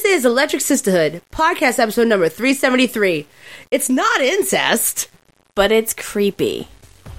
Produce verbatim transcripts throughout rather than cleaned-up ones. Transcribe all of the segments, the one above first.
is Electric Sisterhood, podcast episode number three seventy-three. It's not incest, but it's creepy.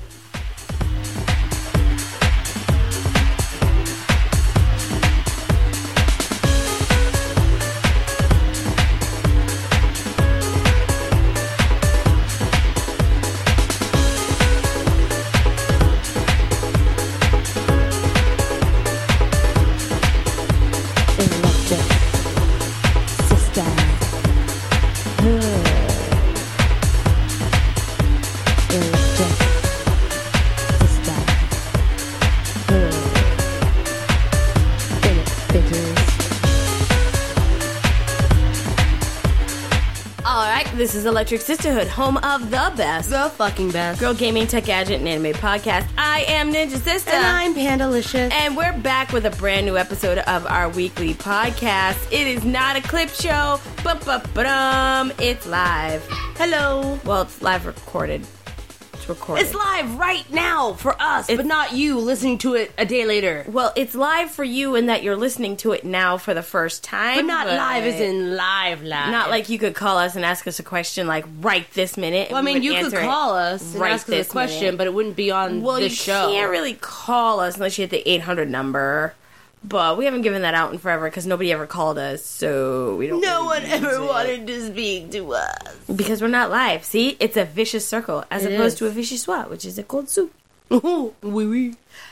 This is Electric Sisterhood, home of the best, the fucking best, girl gaming, tech gadget, and anime podcast. I am Ninja Sister. And I'm Pandalicious. And we're back with a brand new episode of our weekly podcast. It is not a clip show, but but um, it's live. Hello. Well, it's live recorded. It's recorded. It's live right now for us, it's, but not you listening to it a day later. Well, it's live for you in that you're listening to it now for the first time. But not but live as in live live. Not like you could call us and ask us a question like right this minute. Well, I mean, you could call us and right ask us a question, minute. but it wouldn't be on well, this show. Well, you can't really call us unless you hit the eight hundred number. But we haven't given that out in forever because nobody ever called us, so we don't. No really one ever it. wanted to speak to us because we're not live. See, it's a vicious circle as it opposed is. to a vicious swat, which is a cold soup. Ooh, wee wee.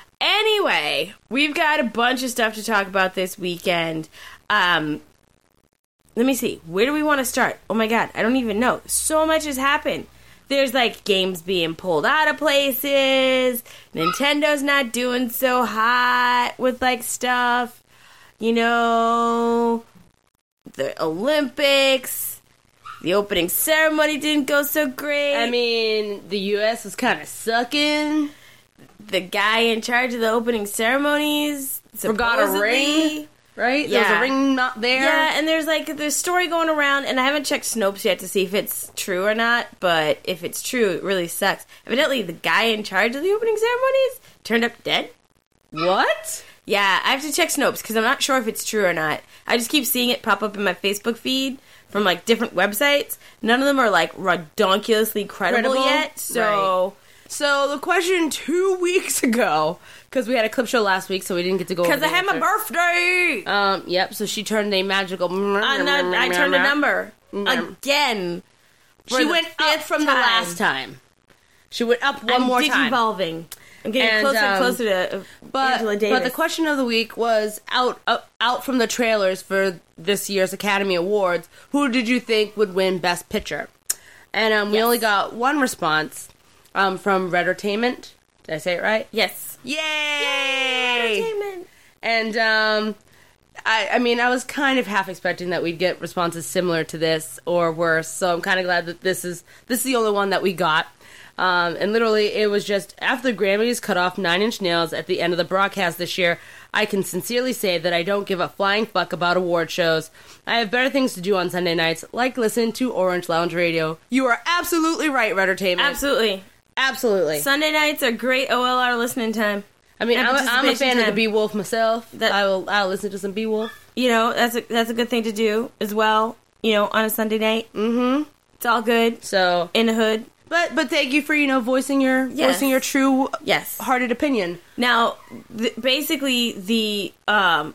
Anyway, we've got a bunch of stuff to talk about this weekend. Um, let me see. Where do we want to start? Oh my god, I don't even know. So much has happened. There's, like, games being pulled out of places. Nintendo's not doing so hot with, like, stuff. You know, the Olympics. The opening ceremony didn't go so great. I mean, the U S was kind of sucking. The guy in charge of the opening ceremonies forgot a ring. Right? Yeah. There's a ring not there. Yeah, and there's like there's story going around, and I haven't checked Snopes yet to see if it's true or not, but if it's true, it really sucks. Evidently, the guy in charge of the opening ceremonies turned up dead. What? Yeah, I have to check Snopes, because I'm not sure if it's true or not. I just keep seeing it pop up in my Facebook feed from, like, different websites. None of them are, like, redonkulously credible, credible? yet, so... Right. So, the question two weeks ago, because we had a clip show last week, so we didn't get to go over Because I had my birthday! Um, yep, so she turned a magical... I, I turned a number. Again. She went up from the last time. She went up one I'm more time. Digivolving. I'm getting and, closer and um, closer to uh, but, Angela Davis. But the question of the week was, out, uh, out from the trailers for this year's Academy Awards, who did you think would win Best Picture? And um, we yes. only got one response. Um, from Reddertainment. Did I say it right? Yes. Yay! Yay! Reddertainment. And, um, I, I mean, I was kind of half expecting that we'd get responses similar to this or worse, so I'm kind of glad that this is, this is the only one that we got. Um, and literally, it was just, after the Grammys cut off Nine Inch Nails at the end of the broadcast this year, I can sincerely say that I don't give a flying fuck about award shows. I have better things to do on Sunday nights, like listen to Orange Lounge Radio. You are absolutely right, Reddertainment. Absolutely. Absolutely. Sunday nights are great O L R listening time. I mean, I'm, I'm a fan time. of the Beowulf myself. That, I will I'll listen to some Beowulf. You know, that's a, that's a good thing to do as well, you know, on a Sunday night. Mm-hmm. It's all good. So in the hood. But but thank you for, you know, voicing your yes. voicing your true yes. hearted opinion. Now, th- basically, the um,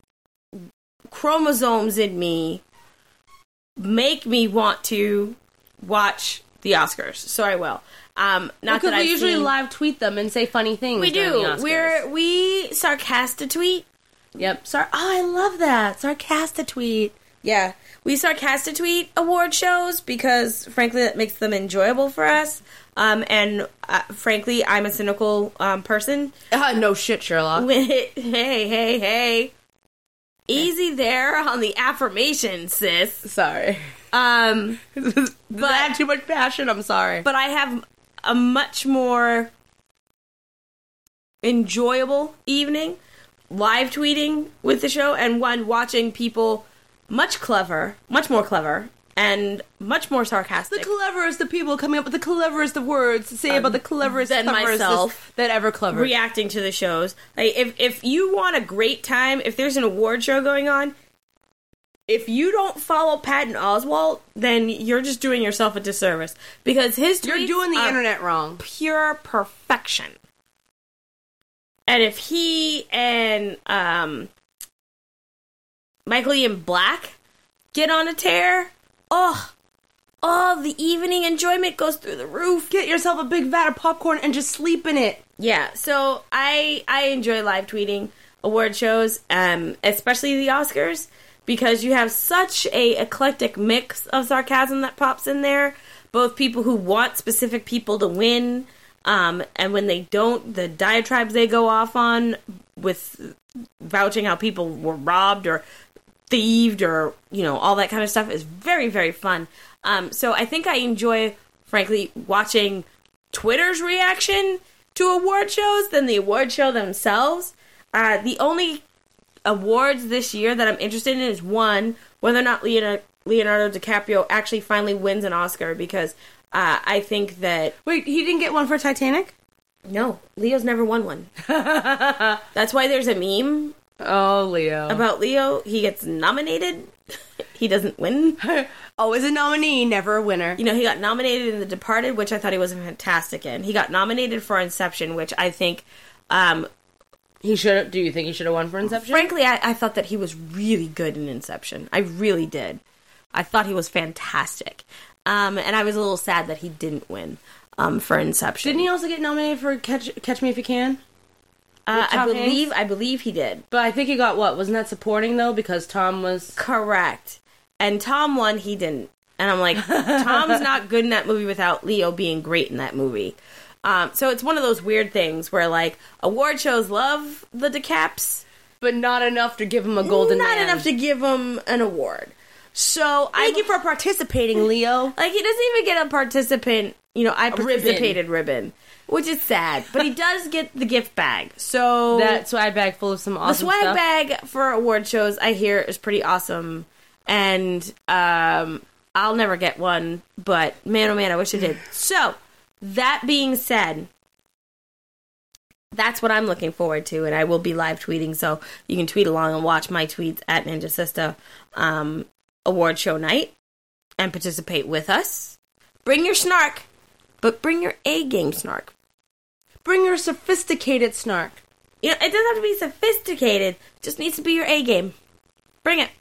chromosomes in me make me want to watch the Oscars, so I will. Um, not well, that I usually seen... live tweet them and say funny things. We do. The We're we sarcasta tweet. Yep. Sar- oh, I love that sarcasta tweet. Yeah, we sarcasta tweet award shows because, frankly, that makes them enjoyable for us. Um, and uh, frankly, I'm a cynical um, person. Uh, no shit, Sherlock. hey, hey, hey. Easy there on the affirmation, sis. Sorry. Um, but I had too much passion. I'm sorry. But I have a much more enjoyable evening live tweeting with the show and one watching people much clever, much more clever, and much more sarcastic. The cleverest of people coming up with the cleverest of words to say um, about the cleverest than myself that ever clever. Reacting to the shows. Like, if if you want a great time, if there's an award show going on, if you don't follow Patton Oswalt, then you're just doing yourself a disservice. Because his tweets You're doing the are internet wrong. pure perfection. And if he and um, Michael Ian Black get on a tear, oh, oh, the evening enjoyment goes through the roof. Get yourself a big vat of popcorn and just sleep in it. Yeah, so I I enjoy live tweeting award shows, um, especially the Oscars, because you have such a eclectic mix of sarcasm that pops in there. Both people who want specific people to win, um, and when they don't, the diatribes they go off on with vouching how people were robbed or thieved or, you know, all that kind of stuff is very, very fun. Um, so I think I enjoy, frankly, watching Twitter's reaction to award shows than the award show themselves. Uh, the only awards this year that I'm interested in is, one, whether or not Leonardo, Leonardo DiCaprio actually finally wins an Oscar, because uh, I think that... Wait, he didn't get one for Titanic? No, Leo's never won one. That's why there's a meme Oh, Leo. about Leo. He gets nominated. He doesn't win. Always a nominee, never a winner. You know, he got nominated in The Departed, which I thought he was fantastic in. He got nominated for Inception, which I think... Um, He should have... Do you think he should have won for Inception? frankly, I, I thought that he was really good in Inception. I really did. I thought he was fantastic. Um, and I was a little sad that he didn't win um, for Inception. Didn't he also get nominated for Catch, Catch Me If You Can? Uh, I Tom believe Hanks? I believe he did. But I think he got what? Wasn't that supporting, though? Because Tom was... Correct. And Tom won, he didn't. And I'm like, Tom's not good in that movie without Leo being great in that movie. Um, so it's one of those weird things where, like, award shows love the DeCaps, But not enough to give him a golden not man. enough to give him an award. So Thank I you for participating, Leo. like he doesn't even get a participant. You know, I participated ribbon. which is sad. But he does get the gift bag. So That swag bag full of some awesome the swag stuff. bag for award shows, I hear, is pretty awesome. And um, I'll never get one, but man, oh man, I wish I did. So, that being said, that's what I'm looking forward to, and I will be live tweeting, so you can tweet along and watch my tweets at Ninja Sista um, award show night and participate with us. Bring your snark, but bring your A-game snark. Bring your sophisticated snark. You know, it doesn't have to be sophisticated, it just needs to be your A-game. Bring it.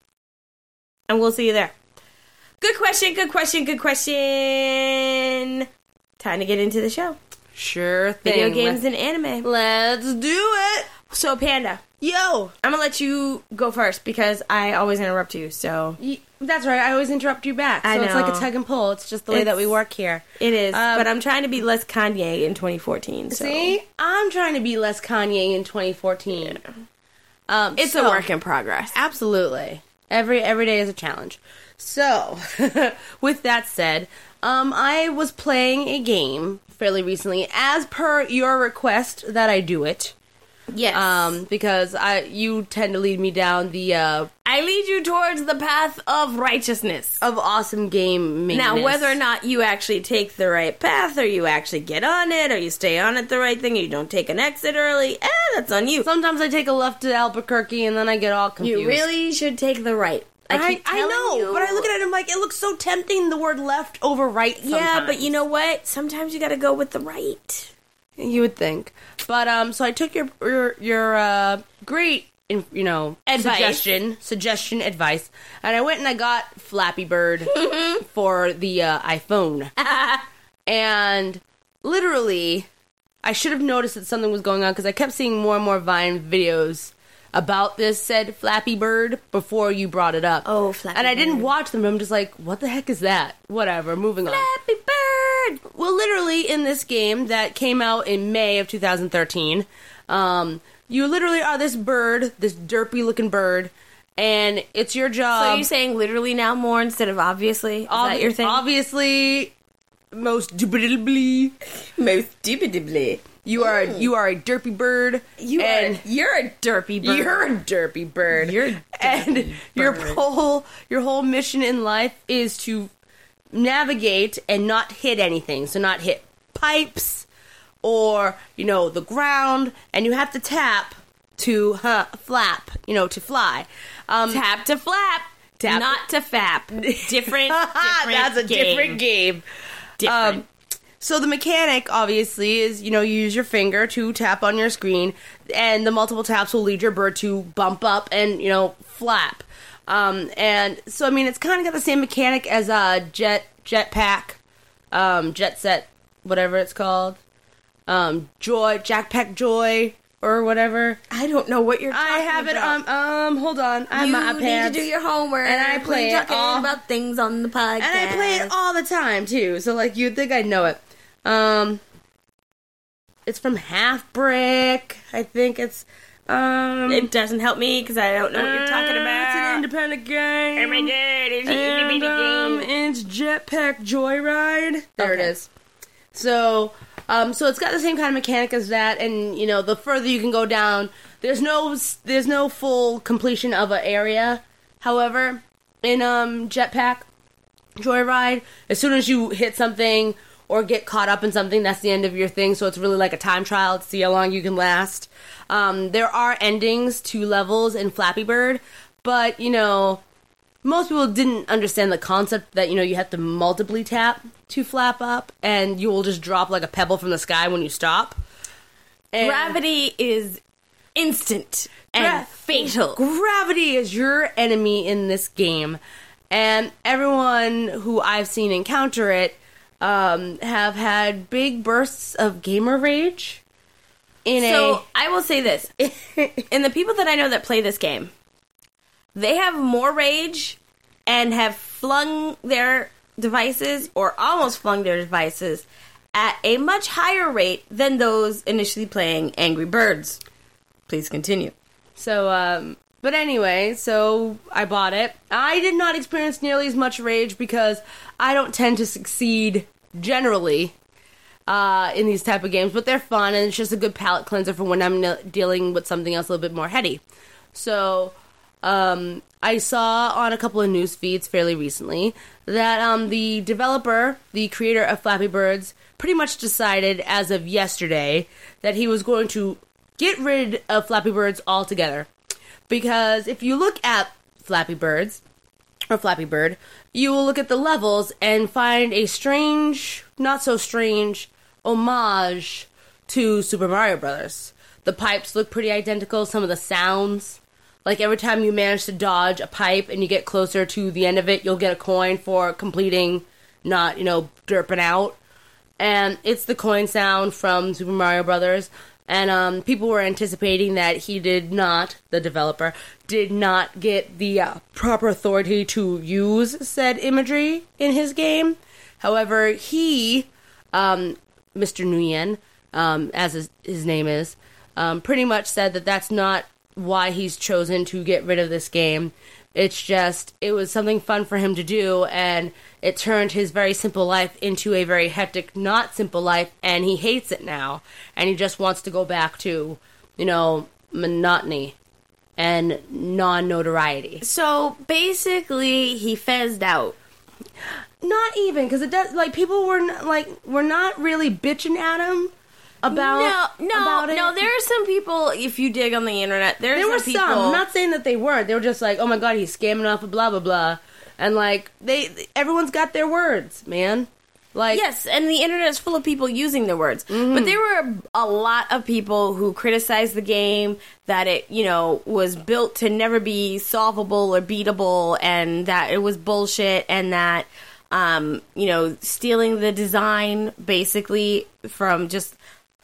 And we'll see you there. Good question, good question, good question. Time to get into the show. Sure thing. Video games Let's, and anime. let's do it. So, Panda, Yo. I'm gonna let you go first because I always interrupt you, so... Y- That's right. I always interrupt you back. So I it's like a know. tug and pull. It's just the way that we It's- work here. It is, Um, but I'm trying to be less Kanye in twenty fourteen, so... See? I'm trying to be less Kanye in twenty fourteen. Um, It's so- a work in progress. Absolutely. Every every day is a challenge. So, with that said, um, I was playing a game fairly recently, as per your request that I do it. Yes. Um, because I you tend to lead me down the uh, I lead you towards the path of righteousness. of awesome game maintenance. Now, whether or not you actually take the right path, or you actually get on it, or you stay on it the right thing, or you don't take an exit early, eh, that's on you. Sometimes I take a left to Albuquerque and then I get all confused. You really should take the right. I, I, keep I telling know, you. but I look at it and I'm like, it looks so tempting, the word left over right sometimes. Yeah, but you know what? Sometimes you gotta go with the right. You would think. But, um, so I took your, your, your uh, great, in- you know, Advice. suggestion, suggestion, advice, and I went and I got Flappy Bird for the uh, iPhone. And literally, I should have noticed that something was going on because I kept seeing more and more Vine videos about this said Flappy Bird before you brought it up. Oh, Flappy And I didn't Bird. watch them. I'm just like, what the heck is that? Whatever, moving on. Flappy Bird! Well, literally, in this game that came out in May of two thousand thirteen, um, you literally are this bird, this derpy-looking bird, and it's your So job... you're saying literally now more instead of obviously? Is Obvi- that your thing? Obviously, most indubitably, Most indubitably. you are you are a derpy bird. You and are, you're a derpy bird. You're a derpy bird. You're a and derpy your bird. whole your whole mission in life is to navigate and not hit anything. So not hit pipes or, you know, the ground, and you have to tap to huh, flap, you know, to fly. Um, Tap to flap. Tap. Not to fap. Different, different That's a game. different game. Different. Um, so the mechanic, obviously, is, you know, you use your finger to tap on your screen, and the multiple taps will lead your bird to bump up and, you know, flap. Um, and so, I mean, it's kind of got the same mechanic as a jet, jetpack, um, jet set, whatever it's called. Um, Joy, Jackpack Joy, or whatever. I don't know what you're talking I have it about. on, um, hold on. I have you my iPad. need to do your homework. And I play We're it talking all- about things on the podcast. And I play it all the time, too. So, like, you'd think I'd know it. Um, it's from Half Brick. I think it's, um... It doesn't help me because I don't know what you're talking uh, about. It's an independent game. Oh my god, it's an And, independent um, game. it's Jetpack Joyride. There Okay. it is. So, um, so it's got the same kind of mechanic as that, and, you know, the further you can go down, there's no, there's no full completion of an area. However, in, um, Jetpack Joyride, as soon as you hit something or get caught up in something, that's the end of your thing, so it's really like a time trial to see how long you can last. Um, there are endings to levels in Flappy Bird, but, you know, most people didn't understand the concept that, you know, you have to multiply tap to flap up, and you will just drop like a pebble from the sky when you stop. And Gravity is instant and Gra- fatal. Gravity is your enemy in this game, and everyone who I've seen encounter it um, have had big bursts of gamer rage. In So, I will say this. And the people that I know that play this game, they have more rage and have flung their devices, or almost flung their devices, at a much higher rate than those initially playing Angry Birds. Please continue. So, um, but anyway, so I bought it. I did not experience nearly as much rage because I don't tend to succeed generally uh, in these type of games, but they're fun, and it's just a good palate cleanser for when I'm ne- dealing with something else a little bit more heady. So, um, I saw on a couple of news feeds fairly recently that um, the developer, the creator of Flappy Birds, pretty much decided as of yesterday that he was going to get rid of Flappy Birds altogether. Because if you look at Flappy Birds, or Flappy Bird, you will look at the levels and find a strange, not so strange, homage to Super Mario Brothers. The pipes look pretty identical, some of the sounds. Like every time you manage to dodge a pipe and you get closer to the end of it, you'll get a coin for completing, not, you know, derping out. And it's the coin sound from Super Mario Brothers. And um, people were anticipating that he did not, the developer, did not get the uh, proper authority to use said imagery in his game. However, he, um, Mister Nguyen, um, as his, his name is, um, pretty much said that that's not why he's chosen to get rid of this game. It's just, it was something fun for him to do, and it turned his very simple life into a very hectic, not simple life, and he hates it now. And he just wants to go back to, you know, monotony and non-notoriety. So, basically, he fizzed out. Not even, because it does, like, people were, n- like, were not really bitching at him about, no, no, about it. no. There are some people. If you dig on the internet, there, There are were some people. some. I'm not saying that they weren't. They were just like, oh my god, he's scamming off of blah blah blah, and like they, everyone's got their words, man. Like Yes, and the internet is full of people using the words. But there were a lot of people who criticized the game, that it, you know, was built to never be solvable or beatable, and that it was bullshit, and that, um, you know, stealing the design basically from just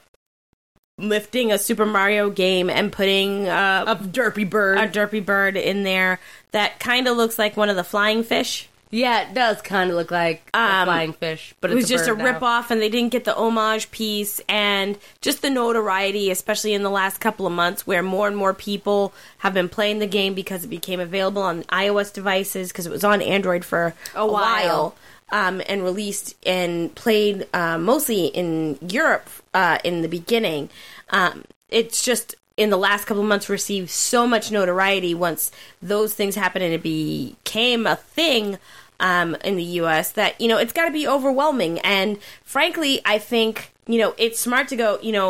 lifting a Super Mario game and putting uh, a derpy bird. a derpy bird in there that kind of looks like one of the flying fish. Yeah, it does kind of look like a Um, flying fish, but It it's was just a bird now. rip-off, and they didn't get the homage piece, and just the notoriety, especially in the last couple of months, where more and more people have been playing the game because it became available on iOS devices, because it was on Android for a, A while. while, um, and released and played uh, mostly in Europe uh, in the beginning. Um, it's just, in the last couple of months, received so much notoriety once those things happened and it became a thing um, in the U S that, you know, it's got to be overwhelming. And frankly, I think, you know, it's smart to go, you know,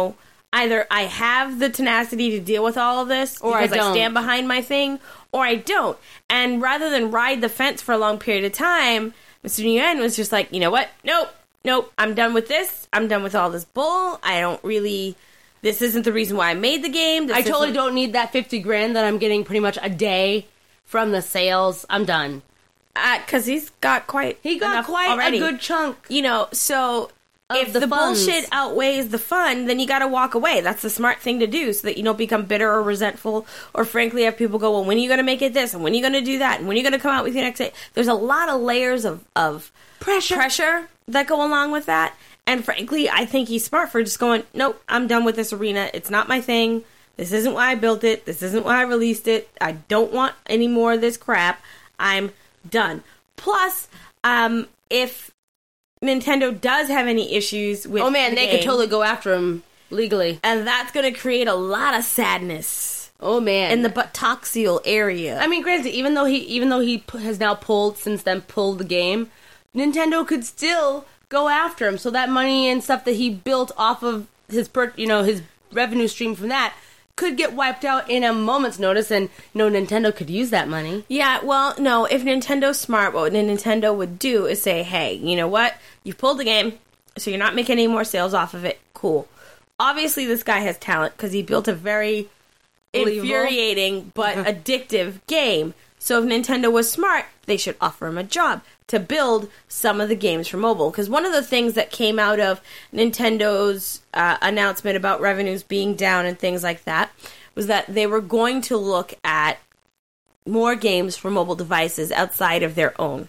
either I have the tenacity to deal with all of this, or because I don't. I stand behind my thing, or I don't. And rather than ride the fence for a long period of time, Mister Nguyen was just like, you know what? Nope, nope, I'm done with this. I'm done with all this bull. I don't really... This isn't the reason why I made the game. This I totally isn't- don't need that fifty grand that I'm getting pretty much a day from the sales. I'm done. Because uh, he's got quite He got enough quite already. a good chunk. You know, so Of if the the, funds. bullshit outweighs the fun, then you got to walk away. That's the smart thing to do, so that you don't become bitter or resentful, or frankly have people go, well, when are you going to make it this, and when are you going to do that, and when are you going to come out with your next day? There's a lot of layers of, of Pressure. pressure that go along with that, and frankly, I think he's smart for just going, nope, I'm done with this arena. It's not my thing. This isn't why I built it. This isn't why I released it. I don't want any more of this crap. I'm done. Plus, um, if Nintendo does have any issues with Oh man, the they game, could totally go after him legally. and that's going to create a lot of sadness Oh man. in the buttocksial area. I mean, granted, even though he even though he p- has now pulled since then pulled the game, Nintendo could still go after him. So that money and stuff that he built off of his per- you know his revenue stream from that could get wiped out in a moment's notice, and you know Nintendo could use that money. Yeah, well, no, if Nintendo's smart, what Nintendo would do is say, hey, you know what? You've pulled the game, so you're not making any more sales off of it. Cool. Obviously, this guy has talent, because he built a very Believable. infuriating but addictive game. So if Nintendo was smart, they should offer him a job to build some of the games for mobile. Because one of the things that came out of Nintendo's uh, announcement about revenues being down and things like that was that they were going to look at more games for mobile devices outside of their own.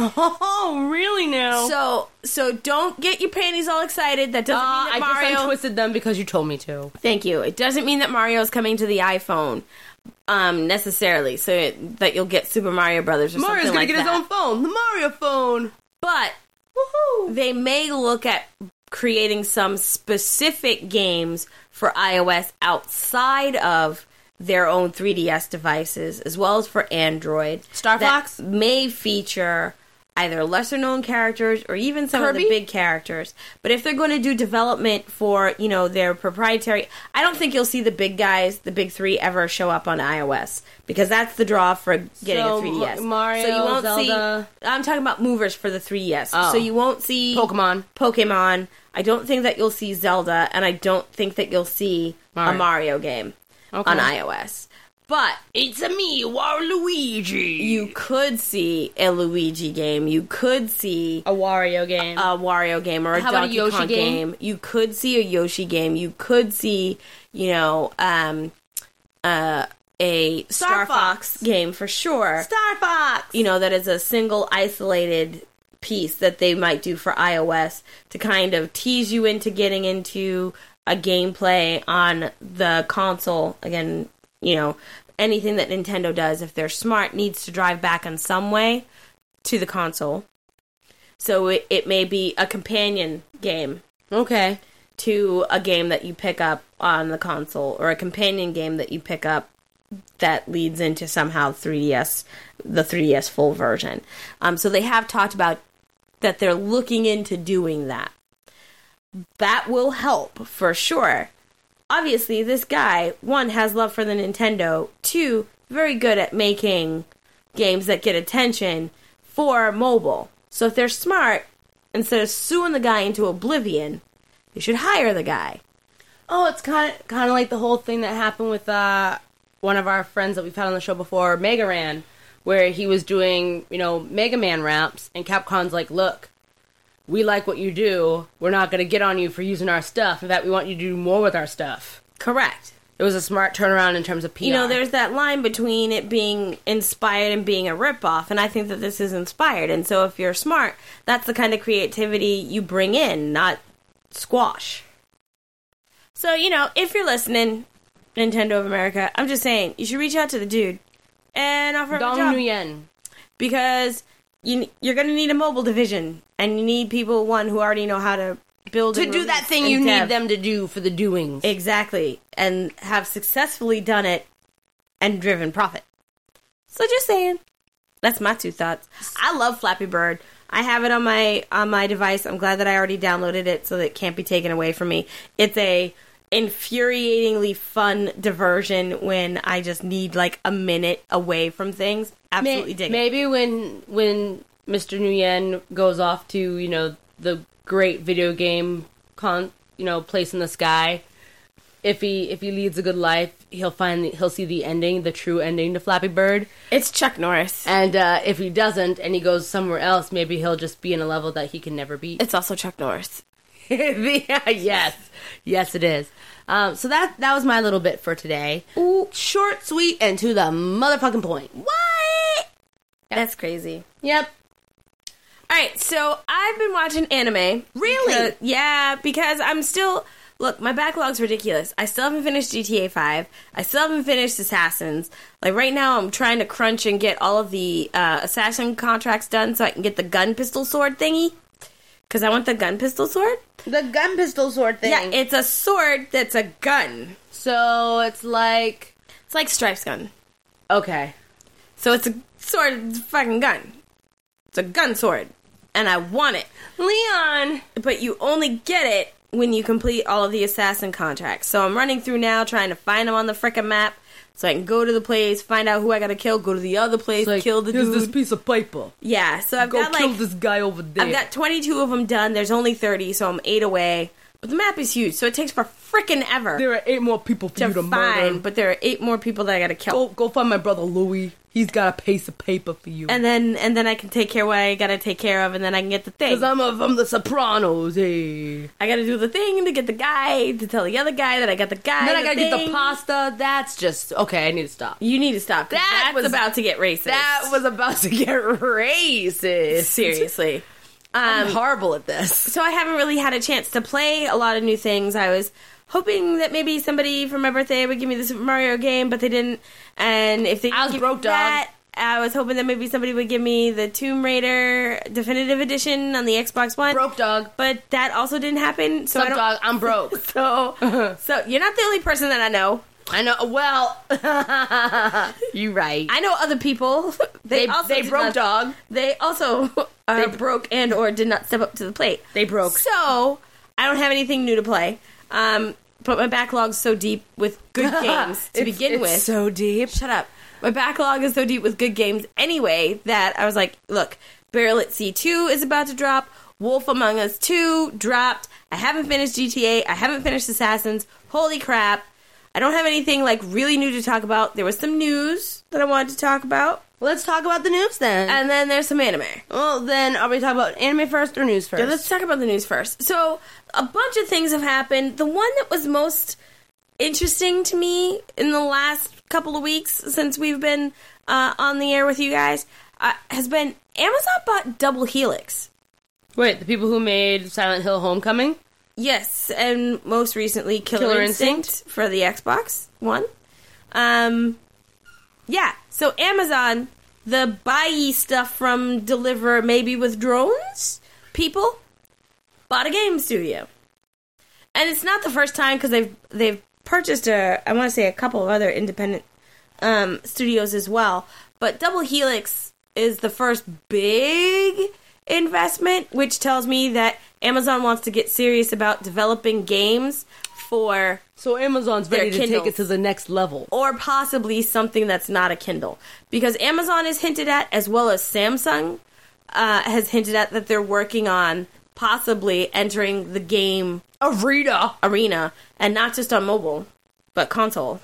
Oh, really now? So, so don't get your panties all excited. That doesn't Uh, mean that I Mario. just untwisted them because you told me to. Thank you. It doesn't mean that Mario is coming to the iPhone um, necessarily, so it, that you'll get Super Mario Brothers or Mario's something gonna like get that. his own phone, the Mario phone. But Woohoo! they may look at creating some specific games for iOS outside of their own three D S devices, as well as for Android. Star that Fox? may feature either lesser-known characters or even some Kirby? of the big characters. But if they're going to do development for, you know, their proprietary... I don't think you'll see the big guys, the big three, ever show up on iOS. Because that's the draw for getting So, a three D S. M- Mario, so you won't Zelda- see... I'm talking about movers for the three D S. Oh. So you won't see... Pokemon. Pokemon. I don't think that you'll see Zelda, and I don't think that you'll see Mario. a Mario game Okay. on iOS. But It's a me, Waluigi. you could see a Luigi game. You could see a Wario game. a Wario game or a How about a Donkey Yoshi Kong game? game. You could see a Yoshi game. You could see, you know, um, uh, a Star, Star Fox. Fox. game for sure. Star Fox. You know, that is a single isolated piece that they might do for iOS to kind of tease you into getting into a gameplay on the console. Again, you know, anything that Nintendo does, if they're smart, needs to drive back in some way to the console. So it, it may be a companion game Okay. to a game that you pick up on the console, or a companion game that you pick up that leads into somehow three D S, the three D S full version. Um, so they have talked about that they're looking into doing that. That will help for sure. Obviously, this guy, one, has love for the Nintendo, two, very good at making games that get attention for mobile. So if they're smart, instead of suing the guy into oblivion, they should hire the guy. Oh, it's kind of kind of like the whole thing that happened with uh, one of our friends that we've had on the show before, Mega Ran, where he was doing, you know, Mega Man raps, and Capcom's like, look, we like what you do. We're not going to get on you for using our stuff. In fact, we want you to do more with our stuff. Correct. It was a smart turnaround in terms of P R. You know, there's that line between it being inspired and being a ripoff, and I think that this is inspired. And so if you're smart, that's the kind of creativity you bring in, not squash. So, you know, if you're listening, Nintendo of America, I'm just saying, you should reach out to the dude and offer him a Dong job. Nguyen. Because you, you're going to need a mobile division, and you need people, one, who already know how to build To and do that release thing and you dev. need them to do for the doings. Exactly. And have successfully done it and driven profit. So just saying. That's my two thoughts. I love Flappy Bird. I have it on my on my device. I'm glad that I already downloaded it so that it can't be taken away from me. It's a infuriatingly fun diversion when I just need like a minute away from things. Absolutely May- dig it. Maybe when when Mister Nguyen goes off to, you know, the great video game con, you know, place in the sky, if he if he leads a good life, he'll find the, he'll see the ending, the true ending to Flappy Bird. It's Chuck Norris. And uh, if he doesn't and he goes somewhere else, maybe he'll just be in a level that he can never beat. It's also Chuck Norris. Yeah, yes, yes, it is. Um, so that that was my little bit for today. Ooh, short, sweet, and to the motherfucking point. What? That's crazy. Yep. All right, so I've been watching anime. Really? Because, yeah, because I'm still... Look, my backlog's ridiculous. I still haven't finished G T A five. I still haven't finished Assassins. Like, right now, I'm trying to crunch and get all of the uh, Assassin contracts done so I can get the gun pistol sword thingy. Because I want the gun pistol sword. The gun pistol sword thing. Yeah, it's a sword that's a gun. So it's like... It's like Strife's gun. Okay. So it's a sword, it's a fucking gun. It's a gun sword. And I want it. Leon! But you only get it when you complete all of the assassin contracts. So I'm running through now trying to find them on the frickin' map so I can go to the place, find out who I gotta kill, go to the other place, Like, kill the here's dude. this piece of paper. Yeah, so I've Go got kill like... this guy over there. I've got twenty-two of them done. There's only thirty, so I'm eight away. But the map is huge, so it takes for frickin' ever There are eight more people for to you to find. murder. But there are eight more people that I gotta kill. Go, go find my brother Louie. He's got a piece of paper for you. And then and then I can take care of what I gotta take care of, and then I can get the thing. Because I'm a, from the Sopranos, hey. I gotta do the thing to get the guy, to tell the other guy that I got the guy. And then I the gotta get the thing. pasta. That's just... Okay, I need to stop. You need to stop. 'Cause That that's was- about to get racist. That was about to get racist. Seriously. I'm Um, horrible at this. so I haven't really had a chance to play a lot of new things. I was hoping that maybe somebody for my birthday would give me the Super Mario game, but they didn't. And if they didn't I was give broke, me dog. that, I was hoping that maybe somebody would give me the Tomb Raider Definitive Edition on the Xbox One. Broke dog. But that also didn't happen. So I Sup, don't. dog, I'm broke. So, so you're not the only person that I know. I know. Well, you right. I know other people. They also they did broke not- dog. They also are They- broke and or did not step up to the plate. They broke. So I don't have anything new to play. Um, but my backlog's so deep with good games to It's- begin it's with. so deep. Shut up. My backlog is so deep with good games anyway that I was like, look, Barrel at Sea two is about to drop. Wolf Among Us two dropped. I haven't finished G T A. I haven't finished Assassins. Holy crap. I don't have anything like really new to talk about. There was some news that I wanted to talk about. Let's talk about the news then. And then there's some anime. well, then are we talking about anime first or news first? Yeah, let's talk about the news first. So, a bunch of things have happened. The one that was most interesting to me in the last couple of weeks since we've been uh, on the air with you guys uh, has been Amazon bought Double Helix. Wait, the people who made Silent Hill Homecoming? Yes, and most recently Killer, Killer Instinct, Instinct? for the Xbox One. Um, yeah, so Amazon, the buy stuff from Deliver maybe with drones people, bought a game studio. And it's not the first time because they've they've purchased a I want to say a couple of other independent um, studios as well. But Double Helix is the first big investment, which tells me that Amazon wants to get serious about developing games for, So Amazon's Their ready to take Kindles. it to the next level. or possibly something that's not a Kindle. Because Amazon is hinted at, as well as Samsung uh, has hinted at, that they're working on possibly entering the game Arita. arena, and not just on mobile, but console.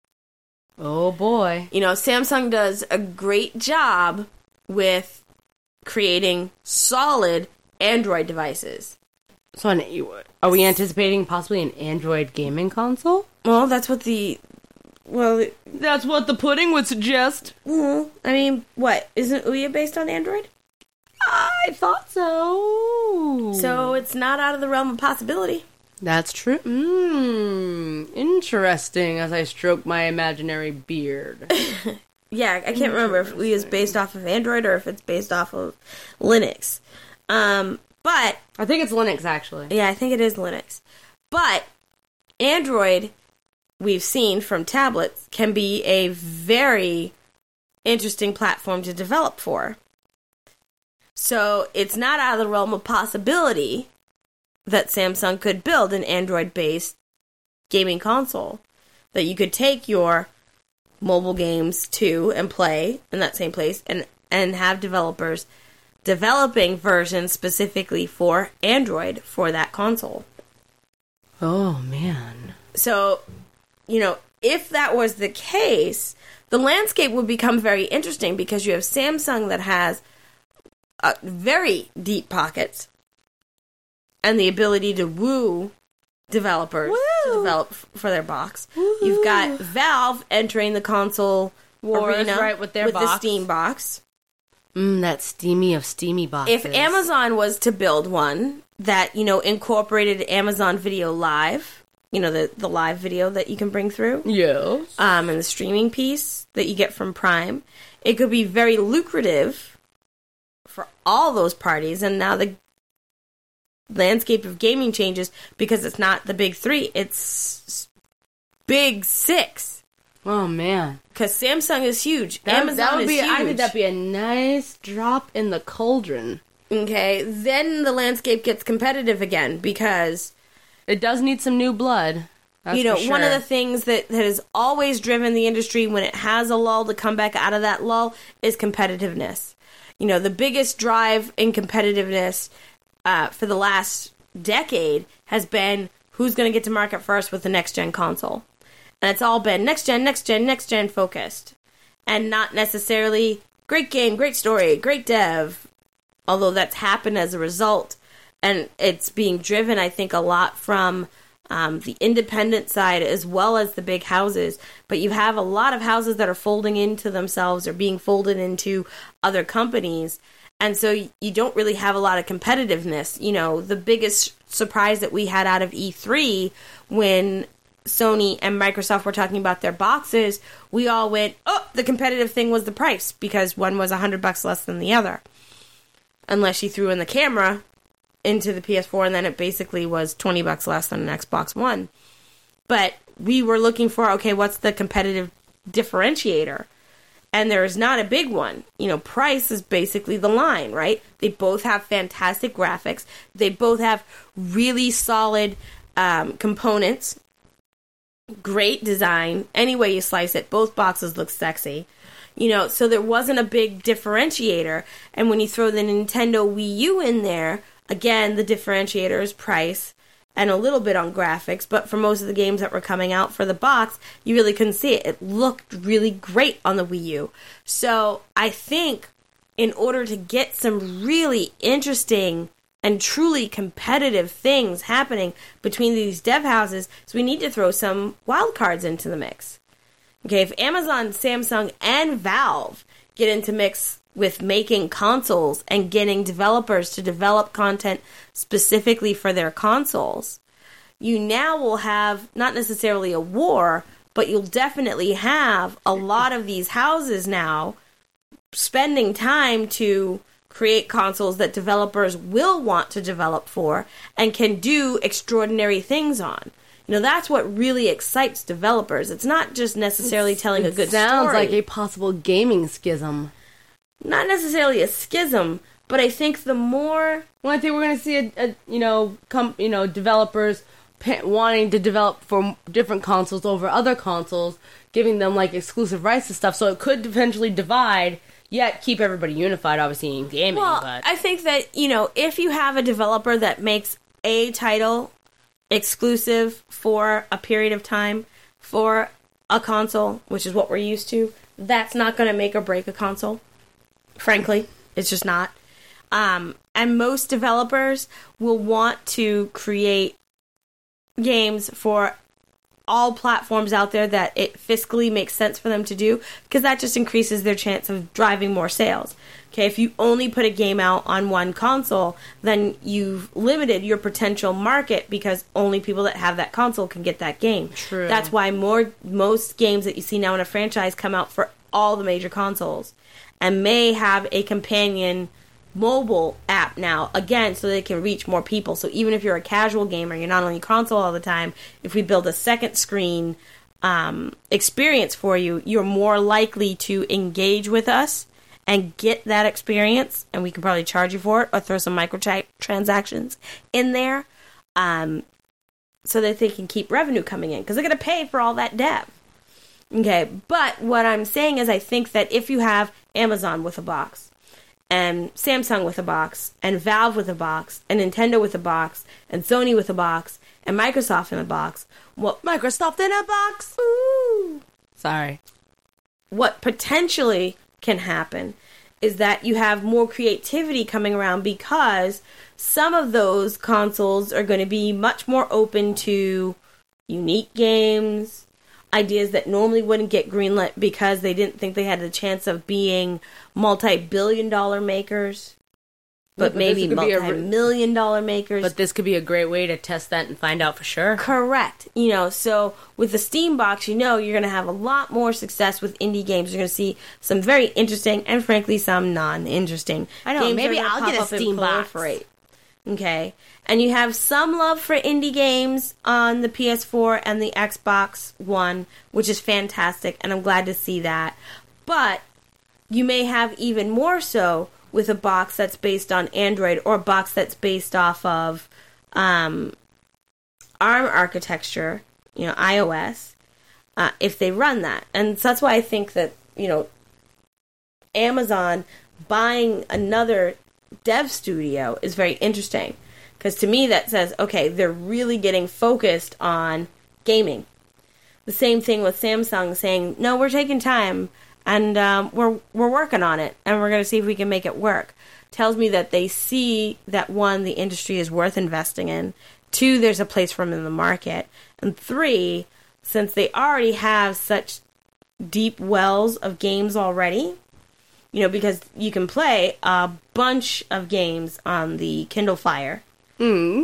Oh boy. You know, Samsung does a great job with creating solid Android devices. So an, are we anticipating possibly an Android gaming console? Well, that's what the... Well, That's what the pudding would suggest. well, I mean, what? Isn't Ouya based on Android? I thought so. So it's not out of the realm of possibility. That's true. Mmm. Interesting as I stroke my imaginary beard. Yeah, I can't remember if Ouya is based off of Android or if it's based off of Linux. Um, but, I think it's Linux, actually. yeah, I think it is Linux. But Android, we've seen from tablets, can be a very interesting platform to develop for. So it's not out of the realm of possibility that Samsung could build an Android-based gaming console that you could take your mobile games to and play in that same place, and, and have developers developing versions specifically for Android for that console. Oh, man. So, you know, if that was the case, the landscape would become very interesting because you have Samsung that has uh, very deep pockets and the ability to woo developers Woo! to develop f- for their box. Woo-hoo. You've got Valve entering the console Wars, arena right, with their with box. the Steam box. Mm, that steamy of steamy boxes. If Amazon was to build one that, you know, incorporated Amazon Video Live, you know, the, the live video that you can bring through. Yes. Um, and the streaming piece that you get from Prime, it could be very lucrative for all those parties. And now the landscape of gaming changes because it's not the big three, it's big six. Oh, man. Because Samsung is huge. That, Amazon that would is be, huge. I think that'd be a nice drop in the cauldron. Okay, then the landscape gets competitive again because it does need some new blood. That's you know, for sure. one of the things that, that has always driven the industry when it has a lull to come back out of that lull is competitiveness. You know, the biggest drive in competitiveness uh, for the last decade has been who's going to get to market first with the next-gen console. And it's all been next-gen, next-gen, next-gen focused. And not necessarily great game, great story, great dev, although that's happened as a result. And it's being driven, I think, a lot from um, the independent side as well as the big houses. But you have a lot of houses that are folding into themselves or being folded into other companies. And so you don't really have a lot of competitiveness. You know, the biggest surprise that we had out of E three when Sony and Microsoft were talking about their boxes, we all went, oh, the competitive thing was the price because one was a hundred bucks less than the other. Unless you threw in the camera into the P S four, and then it basically was twenty bucks less than an Xbox One. But we were looking for, okay, what's the competitive differentiator? And there is not a big one. You know, price is basically the line, right? They both have fantastic graphics. They both have really solid um, components. Great design. Any way you slice it, both boxes look sexy. You know, so there wasn't a big differentiator. And when you throw the Nintendo Wii U in there, again, the differentiator is price and a little bit on graphics. But for most of the games that were coming out for the box, you really couldn't see it. It looked really great on the Wii U. So I think in order to get some really interesting and truly competitive things happening between these dev houses, so we need to throw some wild cards into the mix. Okay, if Amazon, Samsung, and Valve get into mix with making consoles and getting developers to develop content specifically for their consoles, you now will have not necessarily a war, but you'll definitely have a lot of these houses now spending time to create consoles that developers will want to develop for and can do extraordinary things on. You know, that's what really excites developers. It's not just necessarily It's, telling it a good sounds story. like a possible gaming schism. Not necessarily a schism, but I think the more... Well, I think we're going to see, a, a you know, com- you know, developers pa- wanting to develop for different consoles over other consoles, giving them, like, exclusive rights and stuff, so it could eventually divide, yet keep everybody unified, obviously, in gaming. Well, but I think that, you know, if you have a developer that makes a title exclusive for a period of time for a console, which is what we're used to, that's not going to make or break a console. Frankly, it's just not. Um, and most developers will want to create games for all platforms out there that it fiscally makes sense for them to do, because that just increases their chance of driving more sales. Okay, if you only put a game out on one console, then you've limited your potential market because only people that have that console can get that game. True. That's why more most games that you see now in a franchise come out for all the major consoles and may have a companion mobile app now, again, so they can reach more people. So even if you're a casual gamer, you're not only console all the time, if we build a second screen um, experience for you, you're more likely to engage with us and get that experience, and we can probably charge you for it or throw some microtransactions in there. Um, so that they can keep revenue coming in, because they're going to pay for all that dev. Okay, but what I'm saying is I think that if you have Amazon with a box, and Samsung with a box, and Valve with a box, and Nintendo with a box, and Sony with a box, and Microsoft in a box, what Microsoft in a box. Ooh. Sorry. What potentially can happen is that you have more creativity coming around, because some of those consoles are going to be much more open to unique games, ideas that normally wouldn't get greenlit because they didn't think they had the chance of being multi-billion dollar makers, but, Yeah, but maybe this could be a re- multi-million dollar makers. But this could be a great way to test that and find out for sure. Correct. You know, so with the Steam box, you know you're going to have a lot more success with indie games. You're going to see some very interesting and frankly some non-interesting I know, games maybe that are I'll gonna get a pop up and Steam box. proliferate. Okay. And you have some love for indie games on the P S four and the Xbox One, which is fantastic, and I'm glad to see that. But you may have even more so with a box that's based on Android, or a box that's based off of um, ARM architecture, you know, iOS, uh, if they run that. And so that's why I think that, you know, Amazon buying another dev studio is very interesting. Because to me that says, okay, they're really getting focused on gaming. The same thing with Samsung saying, no, we're taking time, and um, we're we're working on it, and we're going to see if we can make it work. Tells me that they see that, one, the industry is worth investing in, two, there's a place for them in the market, and three, since they already have such deep wells of games already, you know, because you can play a bunch of games on the Kindle Fire. Mm.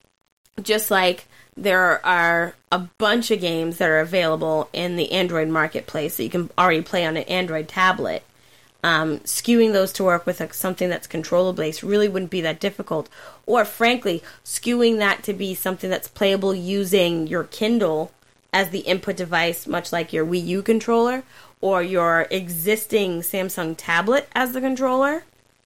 Just like there are a bunch of games that are available in the Android marketplace that you can already play on an Android tablet. Um, skewing those to work with a, something that's controller-based really wouldn't be that difficult. Or, frankly, skewing that to be something that's playable using your Kindle as the input device, much like your Wii U controller, or your existing Samsung tablet as the controller,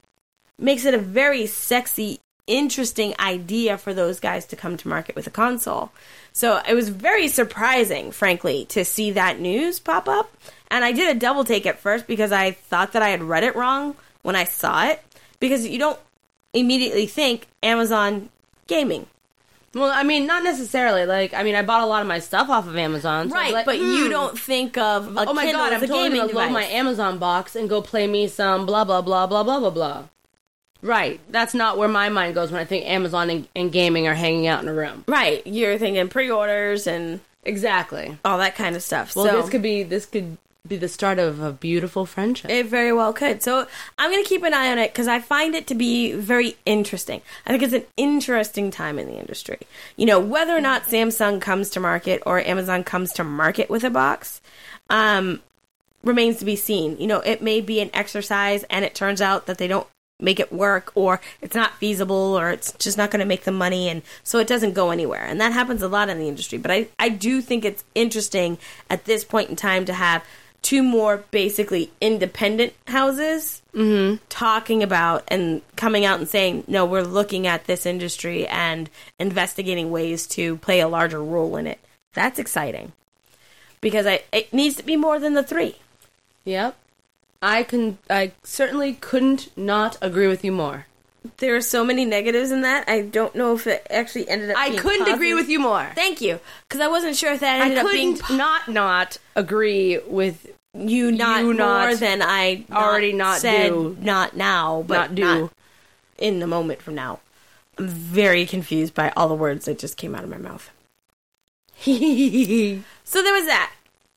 makes it a very sexy, interesting idea for those guys to come to market with a console. So it was very surprising, frankly, to see that news pop up. And I did a double take at first because I thought that I had read it wrong when I saw it. Because you don't immediately think Amazon gaming. Well, I mean, not necessarily. Like, I mean, I bought a lot of my stuff off of Amazon. So I'd Right, be like, but hmm. you don't think of a Oh my Kindle god, as I'm a totally gaming gonna load device. my Amazon box and go play me some blah blah blah blah blah blah blah. Right, that's not where my mind goes when I think Amazon and, and gaming are hanging out in a room. Right, you're thinking pre-orders and Exactly. all that kind of stuff. Well, so this could be this could be the start of a beautiful friendship. it very well could. So I'm going to keep an eye on it because I find it to be very interesting. I think it's an interesting time in the industry. You know, whether or not Samsung comes to market or Amazon comes to market with a box, um, remains to be seen. You know, it may be an exercise and it turns out that they don't make it work, or it's not feasible, or it's just not going to make the money, and so it doesn't go anywhere. And that happens a lot in the industry. But I, I do think it's interesting at this point in time to have two more basically independent houses Mm-hmm. talking about and coming out and saying, no, we're looking at this industry and investigating ways to play a larger role in it. That's exciting. Because I, it needs to be more than the three. Yep. I can. I certainly couldn't not agree with you more. There are so many negatives in that. I don't know if it actually ended up I being couldn't positive. agree with you more. Thank you. Because I wasn't sure if that I ended up being couldn't not not agree with you not you more not than I not already not said do. not now, but Not do. not in the moment from now. I'm very confused by all the words that just came out of my mouth. so. So there was that.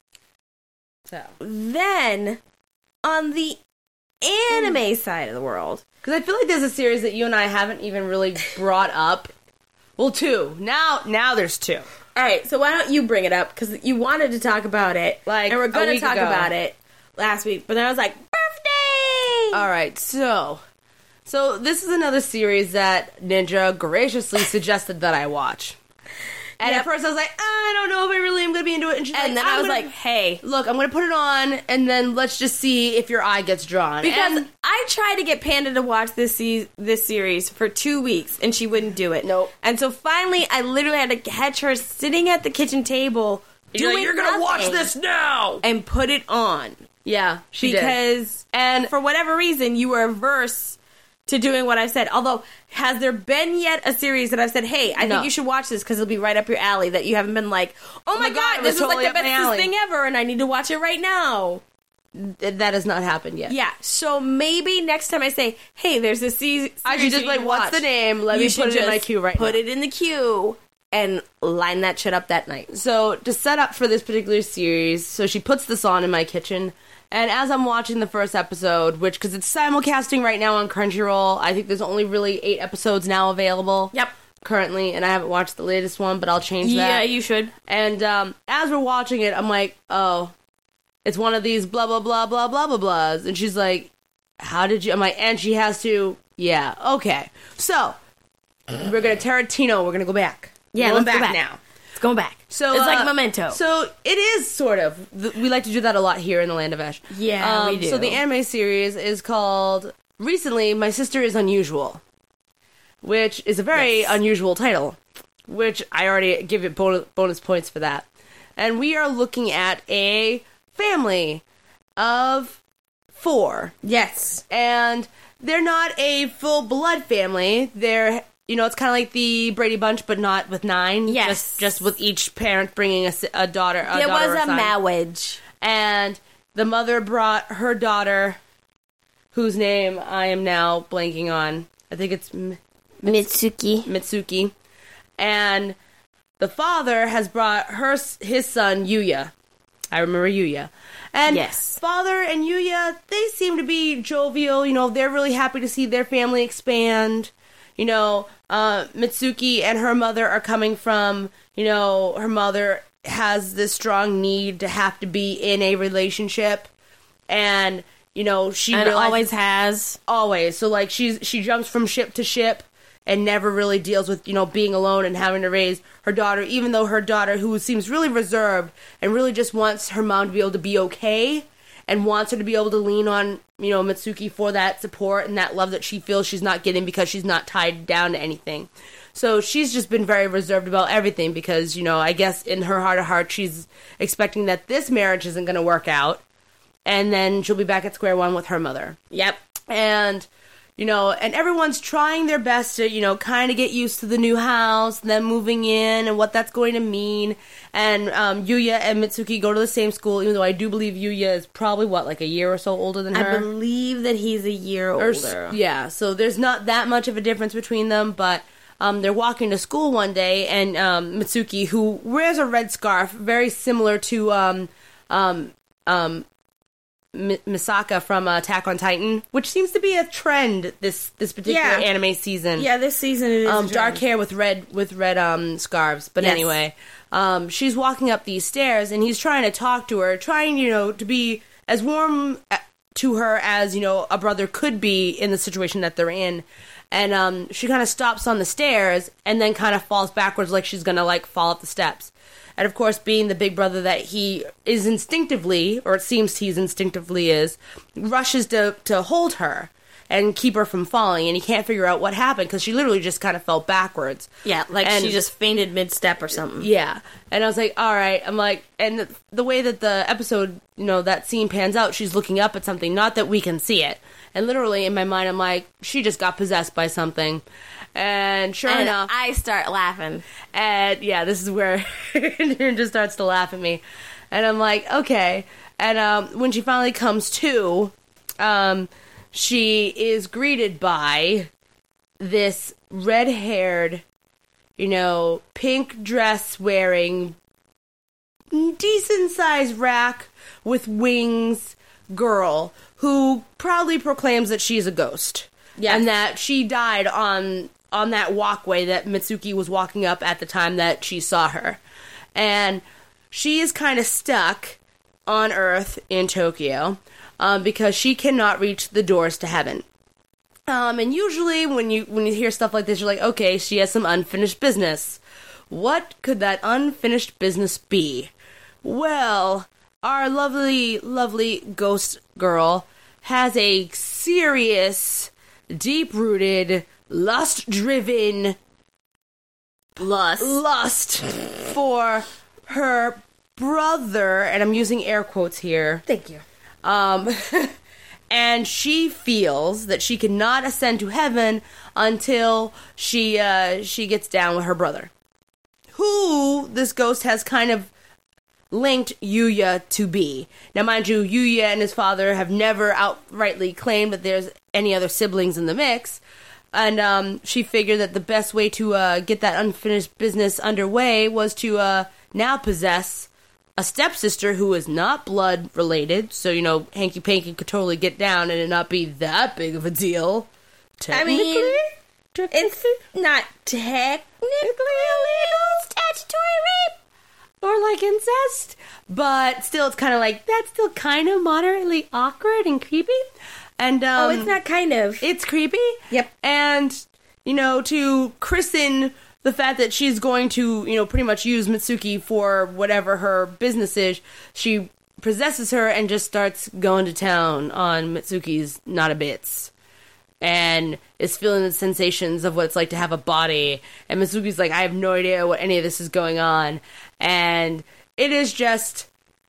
Then, on the anime side of the world, Because I feel like there's a series that you and I haven't even really brought up. Well, two. Now, now there's two. all right. So why don't you bring it up? Because you wanted to talk about it, Like and we're a going to week talk ago. about it last week. But then I was like, birthday. All right, so so this is another series that Ninja graciously suggested that I watch. And Yep. at first I was like, I don't know if I really am going to be into it. And she's And like, then I I'm was gonna- like, hey. look, I'm going to put it on, and then let's just see if your eye gets drawn. Because And- I tried to get Panda to watch this se- this series for two weeks, and she wouldn't do it. Nope. And so finally, I literally had to catch her sitting at the kitchen table, You're doing like, you're gonna watch nothing, this now, and put it on. yeah, she did. Because And for whatever reason, you were averse to doing what I said. Although, has there been yet a series that I've said, hey, I No. think you should watch this because it'll be right up your alley, that you haven't been like, oh, my my god, God, it this was is totally like the up my best alley. thing ever, and I need to watch it right now. th- that has not happened yet. Yeah, so maybe next time I say, hey, there's this se- series I should just you like, need to what's watch. the name? Let You me should put it in my just queue right Put now. it in the queue and line that shit up that night. So to set up for this particular series, so she puts this on in my kitchen, and as I'm watching the first episode, which because it's simulcasting right now on Crunchyroll, I think there's only really eight episodes now available. Yep. Currently, and I haven't watched the latest one, but I'll change that. Yeah, you should. And um, as we're watching it, I'm like, oh, it's one of these blah blah blah blah blah blah blahs, and she's like, how did you? I'm like, and she has to, yeah, okay. So we're gonna Tarantino. We're gonna go back. Yeah, We're going let's go back back. now. It's going back. So it's uh, like Memento. So it is sort of. Th- We like to do that a lot here in the Land of Ash. Yeah, we do. So the anime series is called recently "My Sister Is Unusual," which is a very Yes. unusual title. Which I already give it bonus, bonus points for that. And we are looking at a family of four, yes. and they're not a full blood family. They're, you know, it's kind of like the Brady Bunch, but not with nine. Yes. just, just with each parent bringing a, si- a daughter. A There daughter was or a son. marriage. And the mother brought her daughter, whose name I am now blanking on. I think it's M- Mitsuki. Mitsuki. And the father has brought her his son Yuya. I remember Yuya. And Yes. father and Yuya, they seem to be jovial. You know, they're really happy to see their family expand. You know, uh, Mitsuki and her mother are coming from, you know, her mother has this strong need to have to be in a relationship. And, you know, she And realizes, always has. always. So, like, she's she jumps from ship to ship and never really deals with, you know, being alone and having to raise her daughter, even though her daughter, who seems really reserved and really just wants her mom to be able to be okay and wants her to be able to lean on, you know, Mitsuki for that support and that love that she feels she's not getting because she's not tied down to anything. So she's just been very reserved about everything because, you know, I guess in her heart of heart, she's expecting that this marriage isn't going to work out. And then she'll be back at square one with her mother. Yep. And, you know, and everyone's trying their best to, you know, kind of get used to the new house, them moving in and what that's going to mean. And um, Yuya and Mitsuki go to the same school, even though I do believe Yuya is probably, what, like a year or so older than her? I believe that he's a year Or s- older. yeah, so there's not that much of a difference between them, but um, they're walking to school one day, and um, Mitsuki, who wears a red scarf, very similar to um, um, um, M- Misaka from uh, Attack on Titan, which seems to be a trend this this particular Yeah. anime season. Yeah, this season it is. Um, a dark trend. hair with red with red um scarves. But Yes. anyway, um, she's walking up these stairs, and he's trying to talk to her, trying you know to be as warm a- to her as you know a brother could be in the situation that they're in. And um, she kind of stops on the stairs, and then kind of falls backwards like she's gonna like fall up the steps. And of course, being the big brother that he is instinctively, or it seems he's instinctively is, rushes to to hold her and keep her from falling, and he can't figure out what happened because she literally just kind of fell backwards. Yeah, like And- she just fainted mid step or something. Yeah. And I was like, all right. I'm like, and the, the way that the episode, you know, that scene pans out, she's looking up at something, not that we can see it. And literally in my mind, I'm like, she just got possessed by something. And sure And enough, I start laughing. and yeah, this is where Nern just starts to laugh at me. And I'm like, okay. And um, when she finally comes to, um, she is greeted by this red-haired, you know, pink dress wearing, decent-sized rack with wings girl who proudly proclaims that she's a ghost. Yes. And that she died on on that walkway that Mitsuki was walking up at the time that she saw her. And she is kind of stuck on Earth in Tokyo um, because she cannot reach the doors to heaven. Um, and usually when you when you hear stuff like this, you're like, okay, she has some unfinished business what could that unfinished business be? Well, our lovely, lovely ghost girl has a serious, deep-rooted, lust-driven Lust. lust for her brother, and I'm using air quotes here. Thank you. Um, and she feels that she cannot ascend to heaven until she uh, she gets down with her brother, who this ghost has kind of linked Yuya to be. Now, mind you, Yuya and his father have never outrightly claimed that there's any other siblings in the mix, and um, she figured that the best way to uh, get that unfinished business underway was to uh, now possess a stepsister who is not blood related, so, you know, Hanky Panky could totally get down and it not be that big of a deal. I mean, it's not technically illegal statutory rape. Or like incest, but still it's kind of like, that's still kind of moderately awkward and creepy. And um, Oh, it's not kind of. It's creepy. Yep. And, you know, to christen the fact that she's going to, you know, pretty much use Mitsuki for whatever her business is, she possesses her and just starts going to town on Mitsuki's not-a-bits. And is feeling the sensations of what it's like to have a body. And Mitsuki's like, I have no idea what any of this is going on. And it is just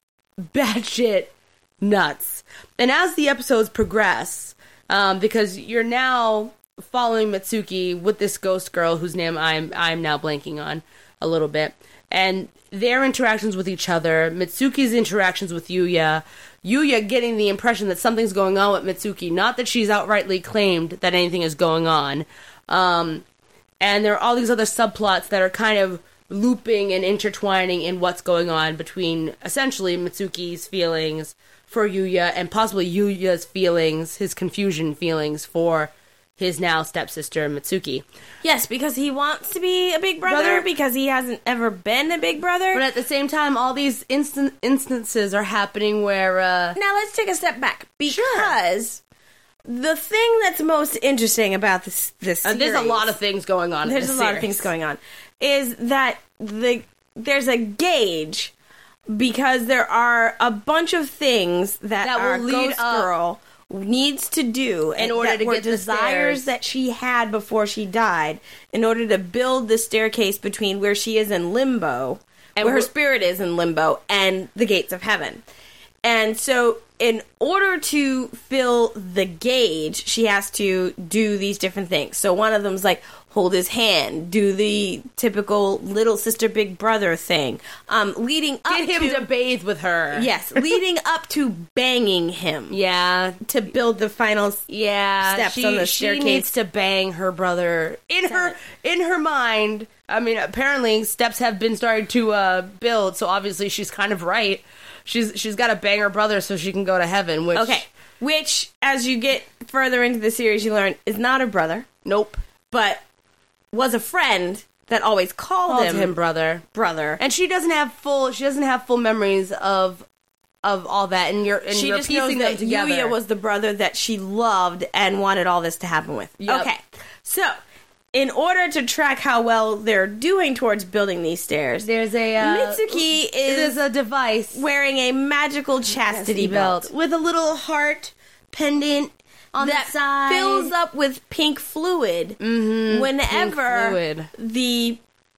batshit nuts. And as the episodes progress, um, because you're now following Mitsuki with this ghost girl whose name I'm I'm now blanking on a little bit, and their interactions with each other, Mitsuki's interactions with Yuya, Yuya getting the impression that something's going on with Mitsuki, not that she's outrightly claimed that anything is going on, um, and there are all these other subplots that are kind of looping and intertwining in what's going on between essentially Mitsuki's feelings for Yuya and possibly Yuya's feelings, his confusion feelings for his now stepsister Mitsuki. Yes, because he wants to be a big brother, Brother. because he hasn't ever been a big brother. But at the same time, all these instan- instances are happening where, uh... Now let's take a step back, because the thing that's most interesting about this this and there's a series- lot of things going on. There's in a this lot of series. things going on. Is that the there's a gauge because there are a bunch of things that, That will our lead ghost up- girl needs to do In order that to were get the desires stairs. that she had before she died, in order to build the staircase between where she is in limbo, And where her we're- spirit is in limbo, and the gates of heaven. And so, in order to fill the gauge, she has to do these different things. So one of them's like hold his hand, do the typical little sister big brother thing, um, leading up Get him to, to bathe with her. yes, leading up to banging him Yeah. to build the final. s- Yeah. Steps she, on the she staircase. needs to bang her brother. In her in her mind, I mean, apparently steps have been started to uh, build, so obviously she's kind of right. She's She's got to bang her brother so she can go to heaven, which... Okay, which as you get further into the series, you learn is not a brother, Nope. but was a friend that always called, Called him, him brother. brother. And she doesn't have full. She doesn't have full memories of of all that, and you're and She you're just knows piecing them that together. Yuya was the brother that she loved and wanted all this to happen with. Yep. Okay, so in order to track how well they're doing towards building these stairs, There's a uh, Mitsuki is There's a device wearing a magical chastity belt, with a little heart pendant on that the side. fills up with pink fluid Mhm, whenever pink fluid. the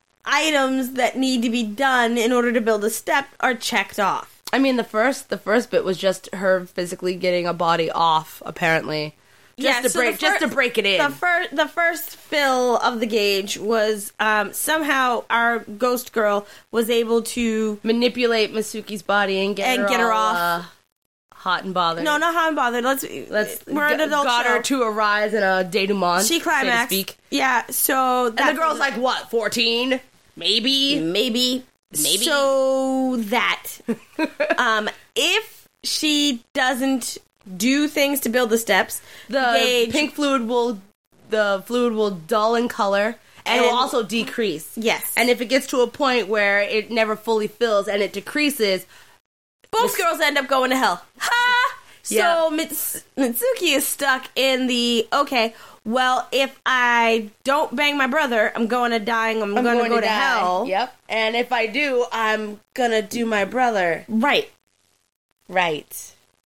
items that need to be done in order to build a step are checked off. I mean, the first the first bit was just her physically getting a body off, apparently. Just Yeah, to so break, the just fir- to break it in. The first, the first fill of the gauge was um, somehow our ghost girl was able to Manipulate Mitsuki's body and get And her get her all, off. uh, hot and bothered. no, not how I'm bothered. Let's Let's we're an g- adult got show. her to arise in a denouement. She so to climaxed. speak. Yeah, so And the girl's like, what, fourteen? Maybe? maybe, Maybe. So that um, if she doesn't do things to build the steps, The gauge, pink fluid will, the fluid will dull in color, and, it will And- also decrease. yes, And if it gets to a point where it never fully fills and it decreases, both girls end up going to hell. Ha! So Yeah. Mits- Mitsuki is stuck in the, okay, well, if I don't bang my brother, I'm going to die and I'm, I'm going, going to go to to, die. hell. Yep. And if I do, I'm gonna do my brother. Right. Right.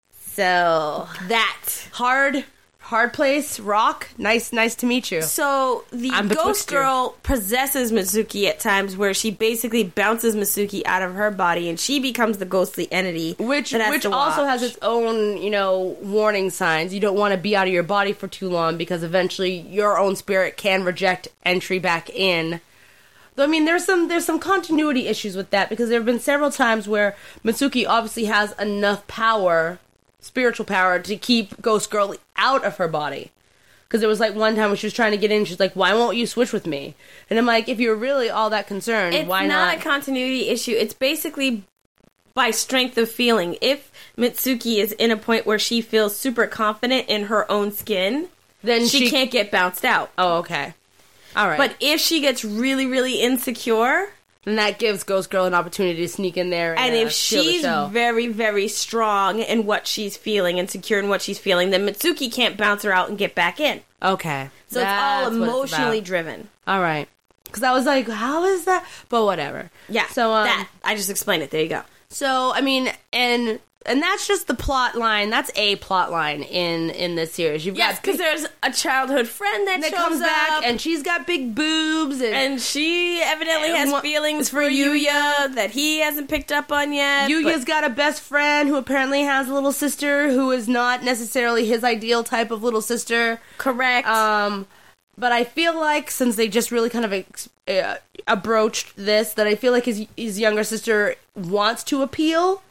So, that. Hard, hard place, rock. Nice, nice to meet you. So, the I'm ghost betwixt you. girl possesses Mitsuki at times where she basically bounces Mitsuki out of her body and she becomes the ghostly entity. Which that has which to also watch. has its own, you know, warning signs. You don't want to be out of your body for too long because eventually your own spirit can reject entry back in. Though I mean, there's some there's some continuity issues with that because there have been several times where Mitsuki obviously has enough power, spiritual power, to keep Ghost Girl out of her body. Because there was like one time when she was trying to get in, she's like, "Why won't you switch with me?" And I'm like, if you're really all that concerned, It's why not not? a continuity issue. It's basically by strength of feeling. If Mitsuki is in a point where she feels super confident in her own skin, Then she, she can't get bounced out. Oh, okay. All right. But if she gets really, really insecure, then that gives Ghost Girl an opportunity to sneak in there. And, and uh, if steal the she's show. very, very strong in what she's feeling and secure in what she's feeling, then Mitsuki can't bounce her out and get back in. Okay. So That's it's all what emotionally about. driven. All right. Because I was like, how is that? But whatever. Yeah. So, um, that. I just explained it. There you go. So, I mean, and and that's just the plot line. That's a plot line in, in this series. You've Yes, got because big- there's a childhood friend that, that shows comes back, up, and she's got big boobs. And, and she evidently And has what- feelings for for Yuya that he hasn't picked up on yet. Yuya's got a best friend who apparently has a little sister who is not necessarily his ideal type of little sister. but- correct. Um, but I feel like since they just really kind of ex- uh, broached this, that I feel like his his younger sister wants to appeal,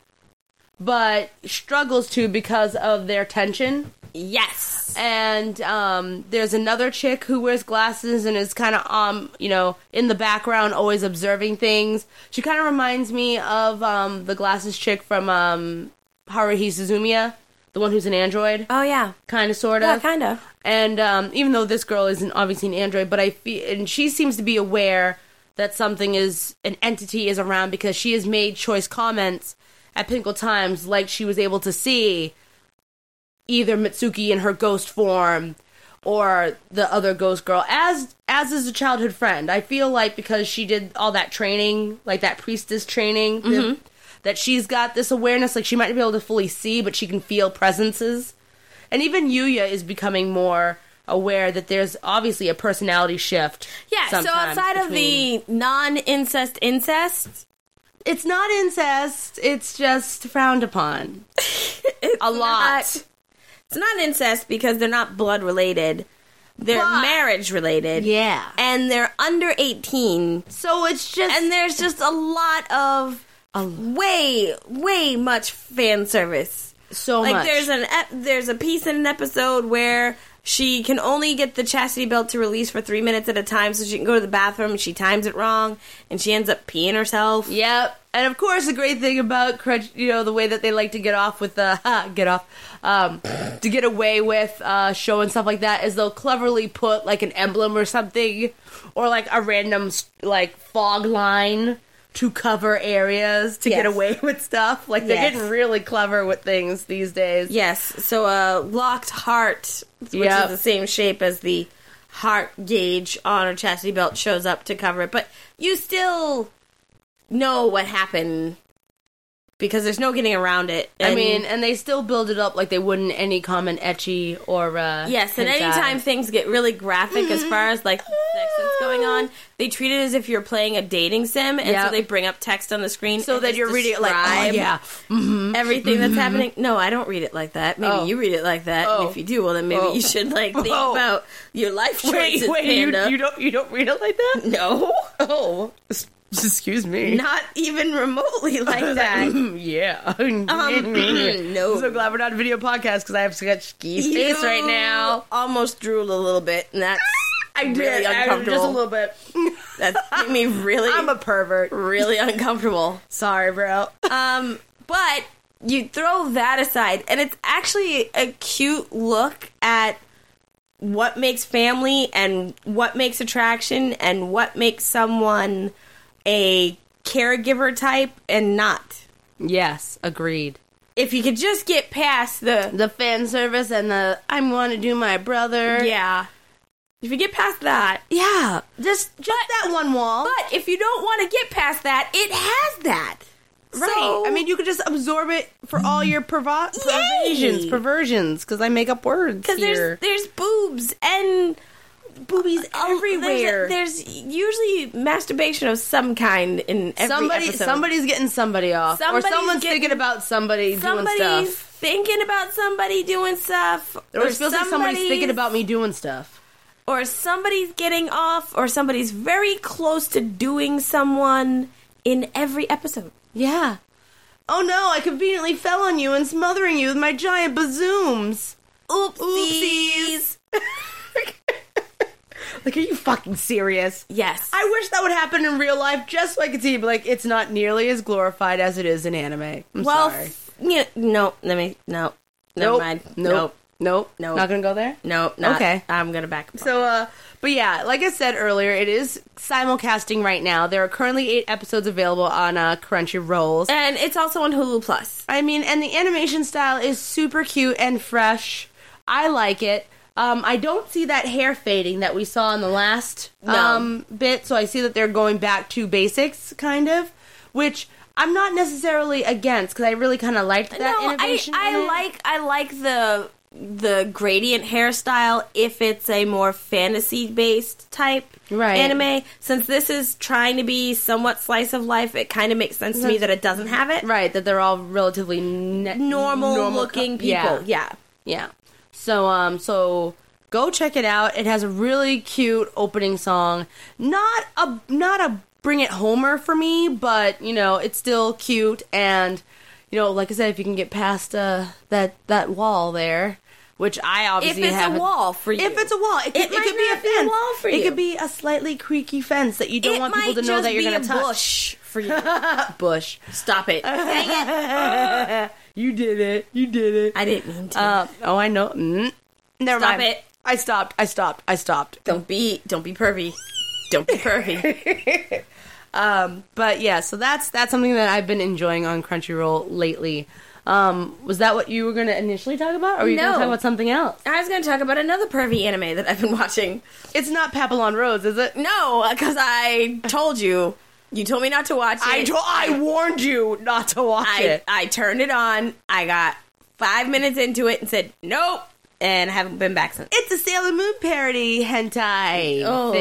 but struggles to because of their tension. yes. And um, there's another chick who wears glasses and is kind of um, you know, in the background, always observing things. She kind of reminds me of um the glasses chick from um Haruhi Suzumiya, the one who's an android, Oh, yeah. kind of, sort Yeah, of. kind of. And um, even though this girl isn't obviously an android, but I feel, and she seems to be aware that something is, an entity is around because she has made choice comments at Pinnacle Times, like she was able to see either Mitsuki in her ghost form or the other ghost girl, as as is a childhood friend. I feel like because she did all that training, like that priestess training, the- that she's got this awareness, like she might not be able to fully see, but she can feel presences. And even Yuya is becoming more aware that there's obviously a personality shift. Yeah, so sometimes outside of between- the non-incest incest, It's not incest, it's just frowned upon. it's A lot. not- it's not incest because they're not blood related. They're But- marriage related. Yeah. And they're under eighteen. So it's just... And there's just a lot of way, way much fan service. so Like much. there's an ep- there's a piece in an episode where she can only get the chastity belt to release for three minutes at a time, so she can go to the bathroom and she times it wrong, and she ends up peeing herself. Yep. And of course, the great thing about Crunch, you know, the way that they like to get off with the, ha, get off, um, to get away with uh, showing stuff like that is they'll cleverly put like an emblem or something, or like a random like fog line to cover areas to get Yes. away with stuff. Like they're Yes. getting really clever with things these days. Yes, so a locked heart, which Yep. is the same shape as the heart gauge on her chastity belt, shows up to cover it. But you still know what happened because there's no getting around it. I And- mean, and they still build it up like they would in any common ecchi or uh, yes, and hentai. anytime things get really graphic as far as like the sex that's going on, they treat it as if you're playing a dating sim, and Yep. so they bring up text on the screen so and that just you're reading it like, oh describe yeah, mm-hmm. everything that's happening. No, I don't read it like that. Maybe Oh. you read it like that. Oh. And if you do, well, then maybe Oh. you should like think Oh. about your life Wait, choices, wait, you, Panda. you don't you don't read it like that? No, Oh, s- excuse me. not even remotely like that. Mm, yeah. Um, no. I'm so glad we're not a video podcast because I have such ski face You right now. almost drooled a little bit, and that's I really did. I- uncomfortable. just a little bit. that made me really, I'm a pervert. really uncomfortable. Sorry, bro. Um, but you throw that aside, and it's actually a cute look at what makes family and what makes attraction and what makes someone a caregiver type and not. Yes, agreed. If you could just get past the The fan service and the I want to do my brother. yeah, If you get past that, Yeah, just just that one wall. but if you don't want to get past that, it has that. Right. So- I mean, you could just absorb it for all your pervo- Yay! pervasions, perversions, because I make up words Because here. there's there's boobs and boobies oh, everywhere. There's, there's usually masturbation of some kind in every Somebody, episode. somebody's getting somebody off, Somebody's or someone's getting- thinking about somebody somebody's doing stuff. thinking about somebody doing stuff, Or it feels like somebody's thinking about me doing stuff. or somebody's getting off, or somebody's very close to doing someone in every episode. Yeah. Oh no! I conveniently fell on you and smothering you with my giant bazooms. Oopsies. Like, are you fucking serious? Yes. I wish that would happen in real life, just so I could see. But like, it's not nearly as glorified as it is in anime. I'm well, sorry. f- yeah, no, let me, no. Never Nope. mind. Nope. Nope. Nope. Nope. Not gonna go there. No, not. Okay. I'm gonna back up. So, uh, but yeah, like I said earlier, it is simulcasting right now. There are currently eight episodes available on uh, Crunchyroll. And it's also on Hulu Plus. I mean, and the animation style is super cute and fresh. I like it. Um, I don't see that hair fading that we saw in the last No. um, bit, so I see that they're going back to basics, kind of, which I'm not necessarily against, because I really kind of liked that no, I, innovation. in I it. like I like the the gradient hairstyle if it's a more fantasy based type Right. anime. Since this is trying to be somewhat slice of life, it kind of makes sense to me that it doesn't have it. Right, that they're all relatively ne- Normal, normal looking co- people. Yeah. Yeah. Yeah. So um so go check it out. It has a really cute opening song. Not a not a bring it homer for me, but you know, it's still cute, and you know, like I said, if you can get past uh that that wall there, which I If obviously it's a haven't- wall for you. If it's a wall, it could, It it might could be a not be a fence. wall for It you. could be a slightly creaky fence that you don't it want people might to know just that you're be going to a touch. bush for you. Bush. Stop it. Dang it. You did it. You did it. I didn't mean to. Uh, oh, I know. Mm. Never Stop mind. it. I stopped. I stopped. I stopped. don't be don't be pervy. Don't be pervy. Um, but yeah, so that's that's something that I've been enjoying on Crunchyroll lately. Um, was that what you were going to initially talk about, or were you going No. to talk about something else? I was going to talk about another pervy anime that I've been watching. It's not Papillon Rose, is it? No, because I told you. You told me not to watch it. I to- I warned you not to watch I, it. I turned it on. I got five minutes into it and said, nope. And I haven't been back since. It's a Sailor Moon parody hentai Oh.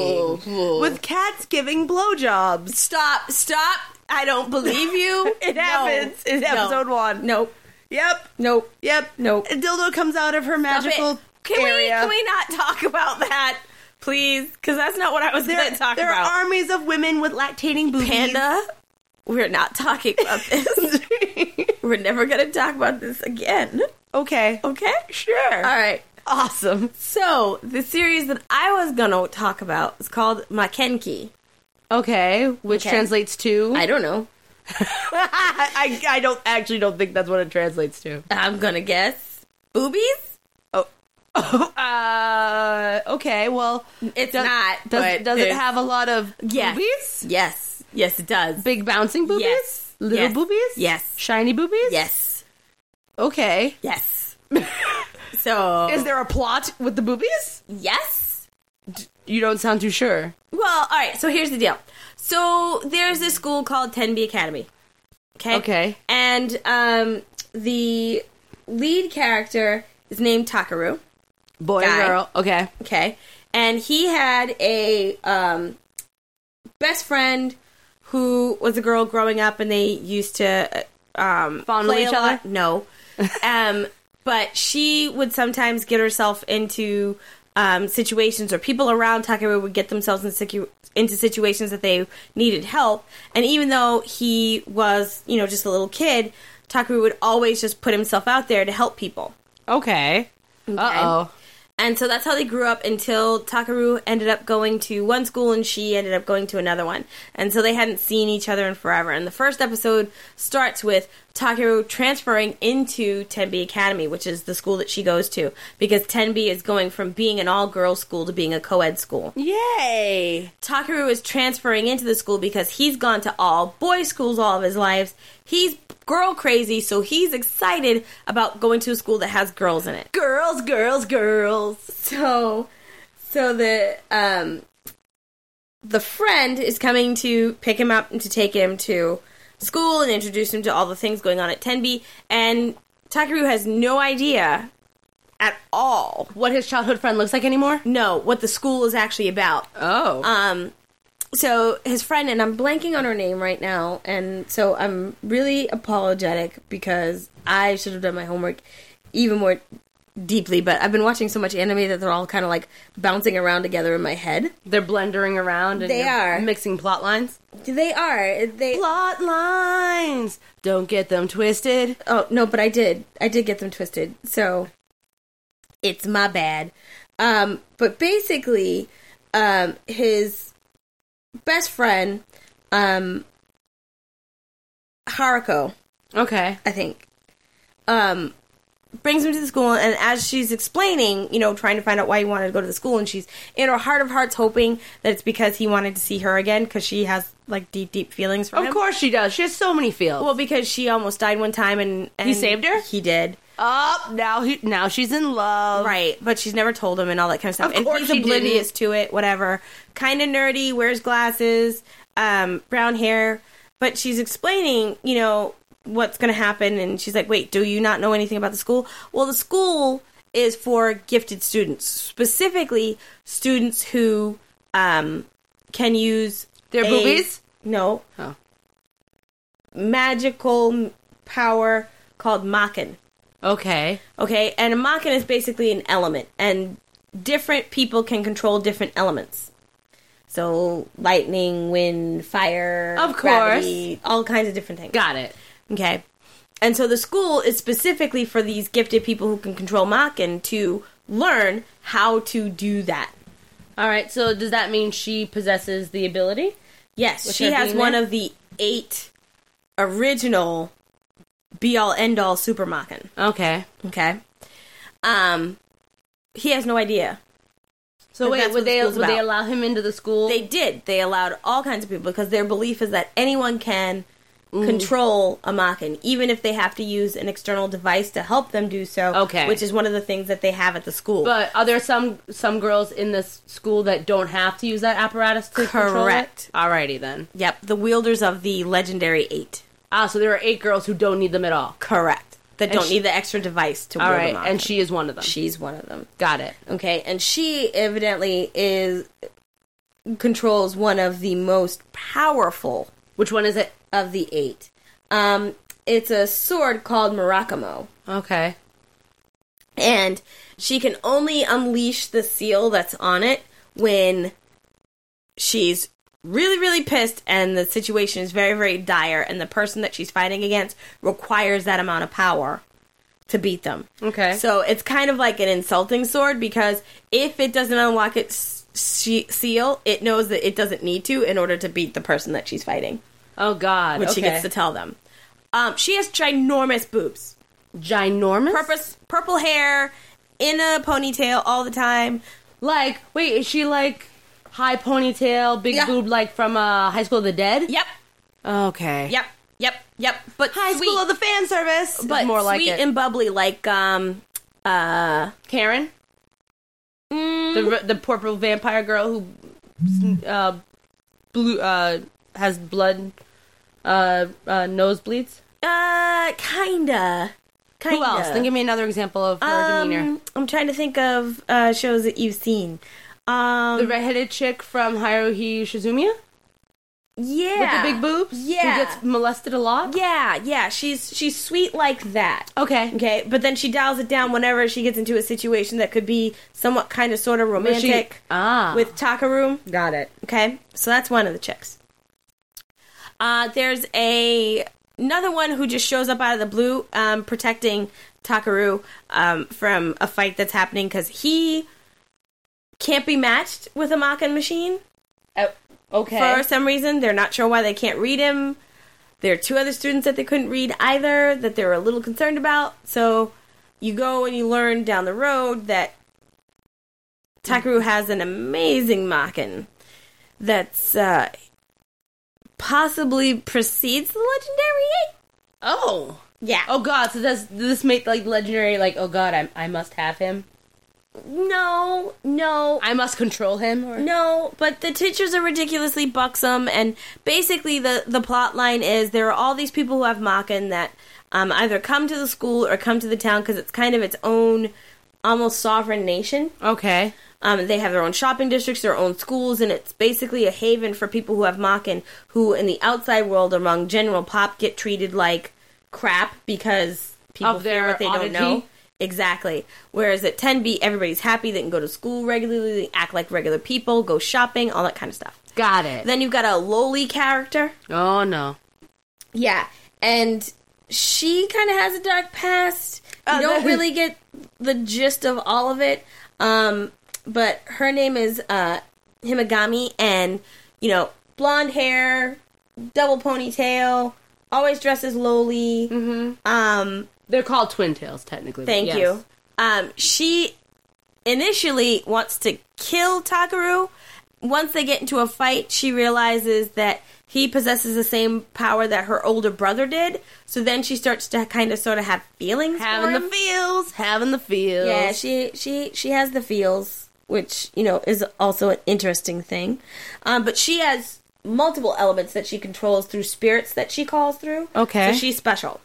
thing with cats giving blowjobs. Stop. Stop. I don't believe you. It No. happens in No. episode one. Nope. Yep. Nope. Yep. Nope. A dildo comes out of her Stop magical it. Can we, area. can we not talk about that, please? Because that's not what I was there going to talk there about. are armies of women with lactating boobies. Panda, we're not talking about this. We're never going to talk about this again. Okay. Okay? Sure. All right. Awesome. So, the series that I was going to talk about is called Makenki. Okay, which Okay. translates to I don't know. I, I don't actually don't think that's what it translates to. I'm going to guess boobies? Oh, uh, okay. Well, It's does, not. Does, but does it there's- have a lot of Yes. boobies? Yes. Yes, it does. Big bouncing boobies? Yes. Little Yes. boobies? Yes. Shiny boobies? Yes. Okay. Yes. So. Is there a plot with the boobies? Yes. You don't sound too sure. Well, all right. So here's the deal. So there's this school called Tenby Academy. Okay. Okay. And um, the lead character is named Takaru. Boy Guy. and girl. Okay. Okay. And he had a um, best friend who was a girl growing up, and they used to um, Fondle play each a lot. other? No. um, but she would sometimes get herself into um, situations, or people around Takaru would get themselves in situ- into situations that they needed help. And even though he was, you know, just a little kid, Takaru would always just put himself out there to help people. Okay. Uh-oh. And so that's how they grew up until Takaru ended up going to one school and she ended up going to another one. And so they hadn't seen each other in forever. And the first episode starts with Takaru transferring into Tenby Academy, which is the school that she goes to, because Tenby is going from being an all-girls school to being a co-ed school. Yay. Takaru is transferring into the school because he's gone to all boys schools all of his life. He's girl crazy, so he's excited about going to a school that has girls in it. Girls, girls, girls. So, So the um, the friend is coming to pick him up and to take him to school and introduce him to all the things going on at Tenby, and Takeru has no idea at all What his childhood friend looks like anymore? no what the school is actually about. Oh. Um, so his friend, and I'm blanking on her name right now, and so I'm really apologetic because I should have done my homework even more deeply, but I've been watching so much anime that they're all kind of like bouncing around together in my head. They're blendering around and They you're are. mixing plot lines. They are. They. Plot lines! Don't get them twisted. Oh, no, but I did. I did get them twisted. So, it's my bad. Um, but basically, um, his best friend, um, Haruko, Okay. I think, um, brings him to the school, and as she's explaining, you know, trying to find out why he wanted to go to the school, and she's in her heart of hearts hoping that it's because he wanted to see her again, because she has, like, deep, deep feelings for him. Of course she does. She has so many feels. Well, because she almost died one time, and, and He saved her? He did. Up now he now she's in love. Right, but she's never told him and all that kind of stuff. Of and course he's she oblivious didn't. to it, whatever. Kind of nerdy, wears glasses, um, brown hair. But she's explaining, you know, what's going to happen. And she's like, wait, do you not know anything about the school? Well, the school is for gifted students. Specifically, students who um, can use... Their a- boobies? No. Oh. Magical power called Maken. Okay. Okay, and a Maken is basically an element, and different people can control different elements. So, lightning, wind, fire, Of course. gravity, all kinds of different things. Got it. Okay, and so the school is specifically for these gifted people who can control Maken to learn how to do that. All right. So does that mean she possesses the ability? Yes, With she her has being one there? of the eight original be-all, end-all super Maken. Okay. Okay? Um, he has no idea. So But wait, that's what would the they school's would they about. allow him into the school? They did. They allowed all kinds of people because their belief is that anyone can control a Maken, even if they have to use an external device to help them do so. Okay. Which is one of the things that they have at the school. But are there some some girls in this school that don't have to use that apparatus to control it? Correct. Alrighty then. Yep, the wielders of the legendary eight. Ah, so there are eight girls who don't need them at all. Correct. That And don't she- need the extra device to All wield right, a Maken. and she is one of them. She's one of them. Got it. Okay, and she evidently is controls one of the most powerful Which one is it? of the eight. Um, it's a sword called Murakamo, Okay. and she can only unleash the seal that's on it when she's really, really pissed and the situation is very, very dire, and the person that she's fighting against requires that amount of power to beat them. Okay. So it's kind of like an insulting sword, because if it doesn't unlock its she- seal, it knows that it doesn't need to in order to beat the person that she's fighting, Oh God. which okay. she gets to tell them. Um, she has ginormous boobs. Ginormous. Purpose, purple hair, in a ponytail all the time. Like, wait, is she like high ponytail, big Yeah. boob, like from uh, High School of the Dead? Yep, Okay. yep, yep, yep. But High sweet, School of the Fan Service. but more like sweet it. and bubbly, like um, uh, Karen, mm, the the purple vampire girl who uh, blue uh, has blood uh, uh, nosebleeds. uh, kinda, kinda. Who else? Then give me another example of her demeanor. Um, I'm trying to think of uh, shows that you've seen. Um, The redheaded chick from Haruhi Shizumiya yeah, with the big boobs. Yeah. Who gets molested a lot. Yeah, yeah. She's she's sweet like that. Okay. Okay, but then she dials it down whenever she gets into a situation that could be somewhat kind of sort of Was she- romantic ah. with Takaru. got it. Okay, so that's one of the chicks. Uh, there's a another one who just shows up out of the blue, um, protecting Takaru um, from a fight that's happening because he can't be matched with a Maken machine. Uh, okay. For some reason. They're not sure why they can't read him. There are two other students that they couldn't read either, that they were a little concerned about. So you go and you learn down the road that Takaru has an amazing Maken that's uh, possibly precedes the Legendary Eight. Oh. Yeah. Oh God. So does, does this make like legendary? Like, oh God, I I must have him. no, no. I must control him? Or? No, but the teachers are ridiculously buxom, and basically the, the plot line is there are all these people who have Machen that um, either come to the school or come to the town because it's kind of its own, almost sovereign nation. Okay. Um, they have their own shopping districts, their own schools, and it's basically a haven for people who have Machen, who in the outside world among general pop get treated like crap because people Of fear their what they oddity? don't know. Exactly. Whereas at ten B, everybody's happy. They can go to school regularly, they act like regular people, go shopping, all that kind of stuff. Got it. Then you've got a lowly character. Oh, no. Yeah. And she kind of has a dark past. You Oh, don't that- really get the gist of all of it. Um, but her name is uh, Himagami, and, you know, blonde hair, double ponytail, always dresses lowly. Mm-hmm. Um... They're called Twin Tails, technically. Thank yes. you. Um, she initially wants to kill Takaru. Once they get into a fight, she realizes that he possesses the same power that her older brother did. So then she starts to kind of sort of have feelings Having for the him. feels. Having the feels. Yeah, she she she has the feels, which, you know, is also an interesting thing. Um, but she has multiple elements that she controls through spirits that she calls through. Okay. So she's special.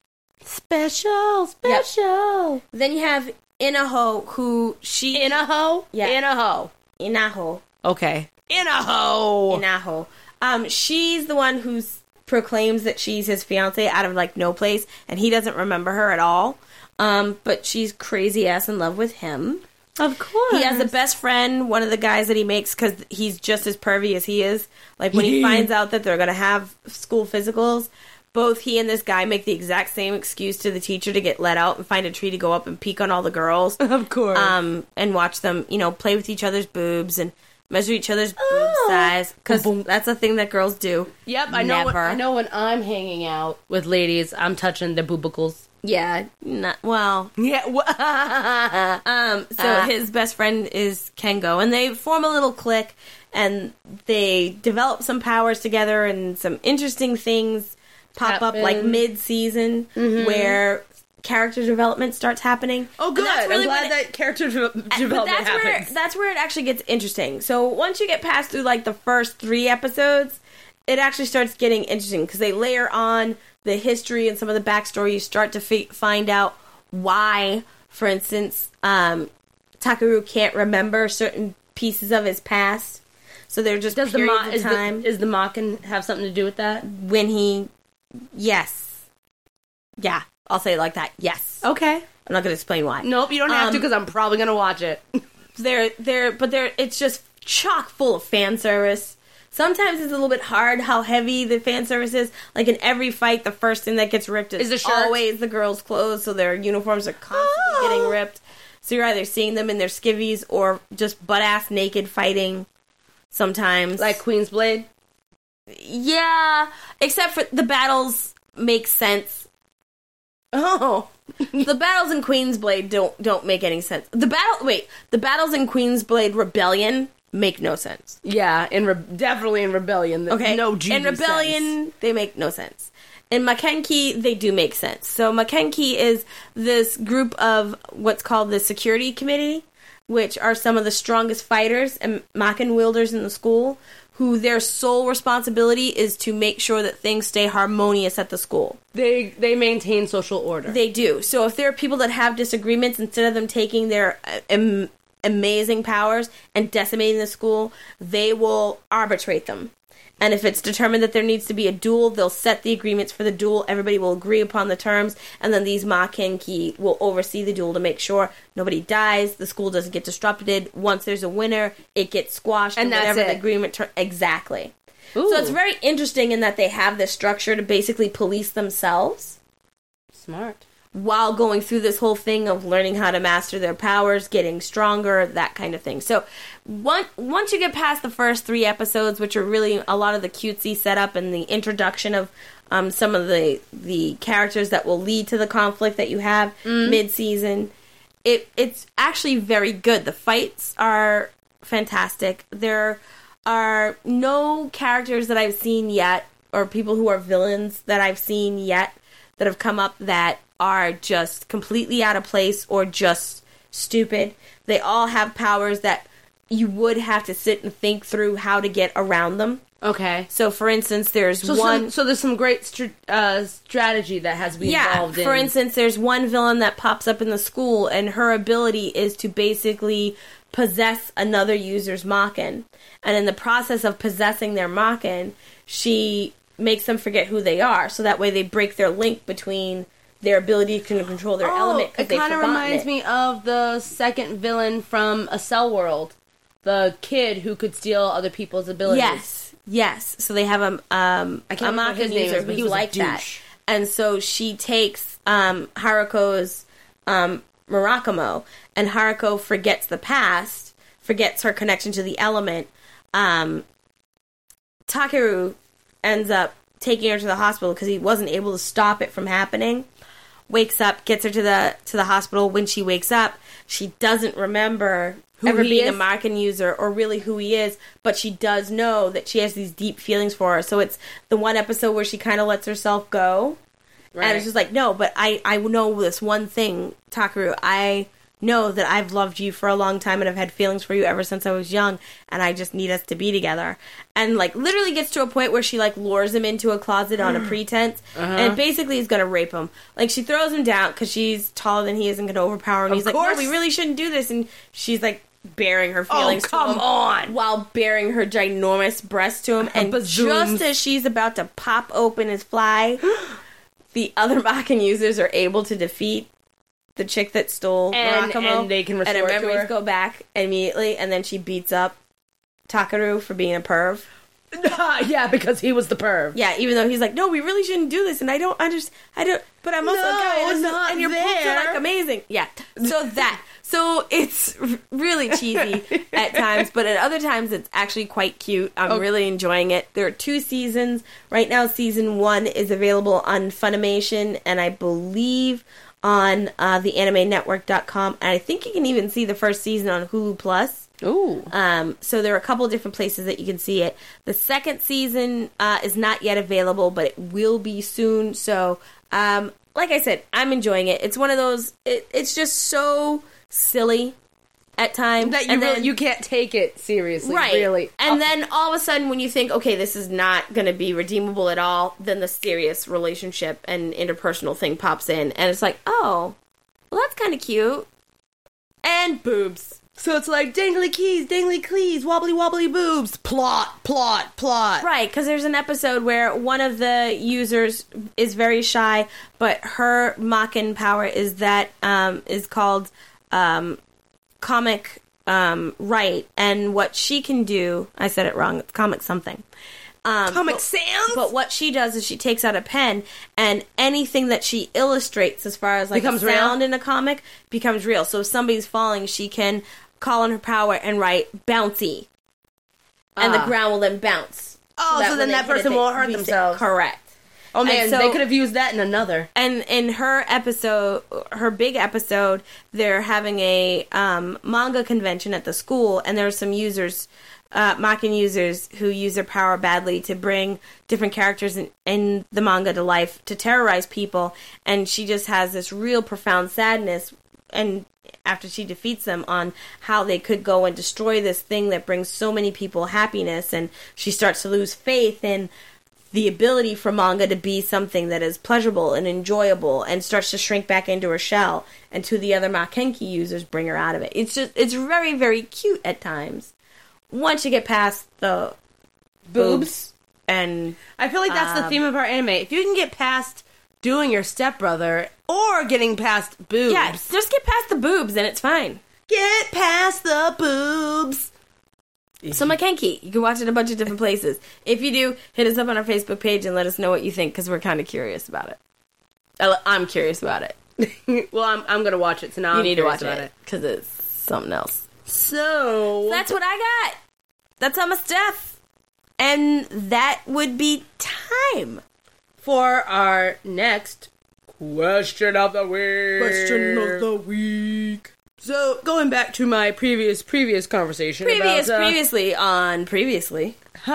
Special, special. Then you have Inaho, who she... In a hoe? Yeah. In a hoe. Inaho. Okay. In a hoe. Inaho. Um, she's the one who proclaims that she's his fiance out of, like, no place, and he doesn't remember her at all. Um, but she's crazy ass in love with him. Of course. He has a best friend, one of the guys that he makes, because he's just as pervy as he is. Like, when he finds out that they're going to have school physicals, both he and this guy make the exact same excuse to the teacher to get let out and find a tree to go up and peek on all the girls. Of course. Um, and watch them, you know, play with each other's boobs and measure each other's boob Oh. size. Because Boom. that's a thing that girls do. Yep, I know. When, Never. I know when I'm hanging out with ladies, I'm touching their boobicles. Yeah, not, well... Yeah. Um, so Ah. his best friend is Kengo, and they form a little clique, and they develop some powers together, and some interesting things pop up, like Happen. mid-season, where character development starts happening. oh, And good. that's really I'm glad when it- that character de- but development that's where happens. that's where it actually gets interesting. So once you get past through like the first three episodes, it actually starts getting interesting because they layer on the history and some of the backstory. You start to fi- find out why, for instance, um, Takaru can't remember certain pieces of his past. So they're just Does the, periods mo- of is time the is the Machen have something to do with that? when he, yes, yeah, I'll say it like that. Yes, Okay. I'm not going to explain why. Nope, you don't have Um, to because I'm probably gonna watch it. They're they're but they're it's just chock full of fan service. Sometimes it's a little bit hard how heavy the fan service is. Like in every fight, the first thing that gets ripped is, Is the shirt? always the girls' clothes, so their uniforms are constantly Oh. getting ripped. So you're either seeing them in their skivvies or just butt ass naked fighting. Sometimes, Like Queen's Blade. yeah, except for the battles make sense. Oh. The battles in Queensblade don't don't make any sense. The battle wait, the battles in Queensblade Rebellion make no sense. Yeah, in re- definitely in Rebellion. th- Okay. No G In sense. Rebellion, they make no sense. In Makenki, they do make sense. So Makenki is this group of what's called the security committee, which are some of the strongest fighters and Machen wielders in the school, who their sole responsibility is to make sure that things stay harmonious at the school. They they maintain social order. They do. So if there are people that have disagreements, instead of them taking their uh, am- amazing powers and decimating the school, they will arbitrate them. And if it's determined that there needs to be a duel, they'll set the agreements for the duel. Everybody will agree upon the terms, and then these Makenki will oversee the duel to make sure nobody dies, the school doesn't get disrupted. Once there's a winner, it gets squashed, And that's whatever it. the agreement ter- exactly. Ooh, So it's very interesting in that they have this structure to basically police themselves smart. while going through this whole thing of learning how to master their powers, getting stronger, that kind of thing. So once once you get past the first three episodes, which are really a lot of the cutesy setup and the introduction of um, some of the the characters that will lead to the conflict that you have mid-season, it it's actually very good. The fights are fantastic. There are no characters that I've seen yet, or people who are villains that I've seen yet, that have come up that are just completely out of place or just stupid. They all have powers that you would have to sit and think through how to get around them. Okay. So, for instance, there's so one... Some, so there's some great str- uh, strategy that has to be yeah, involved in... for instance, there's one villain that pops up in the school, and her ability is to basically possess another user's Makin. And in the process of possessing their Makin, she makes them forget who they are, so that way they break their link between their ability to control their oh, element. It kind of reminds it. me of the second villain from A Cell World. The kid who could steal other people's abilities. Yes, yes. So they have a um I can't a remember his user name, but he who's was like a that, douche. and so she takes um Haruko's um Murakumo, and Haruko forgets the past, forgets her connection to the element. Um, Takeru ends up taking her to the hospital because he wasn't able to stop it from happening. Wakes up, gets her to the to the hospital. When she wakes up, she doesn't remember Who ever he being is? a Makin user or really who he is, but she does know that she has these deep feelings for her. So it's the one episode where she kind of lets herself go. Right. And it's just like, no, but I, I know this one thing, Takeru. I know that I've loved you for a long time and I've had feelings for you ever since I was young, and I just need us to be together. And, like, literally gets to a point where she, like, lures him into a closet on a pretense, Uh-huh. and basically is going to rape him. Like, she throws him down because she's taller than he is and going to overpower him. Of He's like, course. no, we really shouldn't do this. And she's, like, bearing her Oh, feelings to come him on! while bearing her ginormous breast to him. And Bazooms. just as she's about to pop open his fly, the other Makin users are able to defeat the chick that stole And- Murakumo, and they can restore and her it to memories her. go back immediately, and then she beats up Takeru for being a perv. Yeah, because he was the perv. Yeah, even though he's like, no, we really shouldn't do this, and I don't understand. I don't, but I'm also No, a guy, and, this- not and your boobs are there. like amazing. Yeah, so that, so it's r- really cheesy at times, but at other times it's actually quite cute. I'm Okay. really enjoying it. There are two seasons right now. Season one is available on Funimation, and I believe on uh, the anime network dot com, and I think you can even see the first season on Hulu Plus. Ooh. Um, so there are a couple of different places that you can see it. The second season uh, is not yet available, but it will be soon. So, um, like I said, I'm enjoying it. It's one of those. It, it's just so silly at times That you and really, then- you can't take it seriously, right. really. And Oh, then all of a sudden, when you think, okay, this is not going to be redeemable at all, then the serious relationship and interpersonal thing pops in, and it's like, oh, well, that's kind of cute. And boobs. So it's like dangly keys, dangly clees, wobbly wobbly boobs, plot, plot, plot. Right, because there's an episode where one of the users is very shy, but her Makin power is that um, is called um, comic um, right, and what she can do, I said it wrong, it's comic something. Um, Comic but, Sans? But what she does is she takes out a pen, and anything that she illustrates as far as like Becomes a real? sound in a comic becomes real. So if somebody's falling, she can call on her power and write bouncy. And the Ah. ground will then bounce. Oh, so when then they that hit it, person they won't hurt reset. themselves. Correct. Oh man, And so- they could have used that in another. And in her episode, her big episode, they're having a um, manga convention at the school, and there are some users, uh, Makin users, who use their power badly to bring different characters in, in the manga to life to terrorize people. And she just has this real profound sadness, and after she defeats them, on how they could go and destroy this thing that brings so many people happiness, and she starts to lose faith in the ability for manga to be something that is pleasurable and enjoyable, and starts to shrink back into her shell, and two of the other Makenki users bring her out of it. It's just, it's very, very cute at times. Once you get past the boobs, and I feel like that's the Um, theme of our anime. If you can get past doing your stepbrother or getting past boobs, yeah, just get past the boobs and it's fine. get past the boobs. So Makenki, you can watch it in a bunch of different places. If you do, hit us up on our Facebook page and let us know what you think, because we're kind of curious about it. I- I'm curious about it. Well, I'm I'm gonna watch it, so now You I'm need to curious watch about it because it's something else. So That's what I got. That's all my stuff. And that would be time. for our next question of the week. Question of the week. So going back to my previous previous conversation, Previous, about, uh, previously on previously.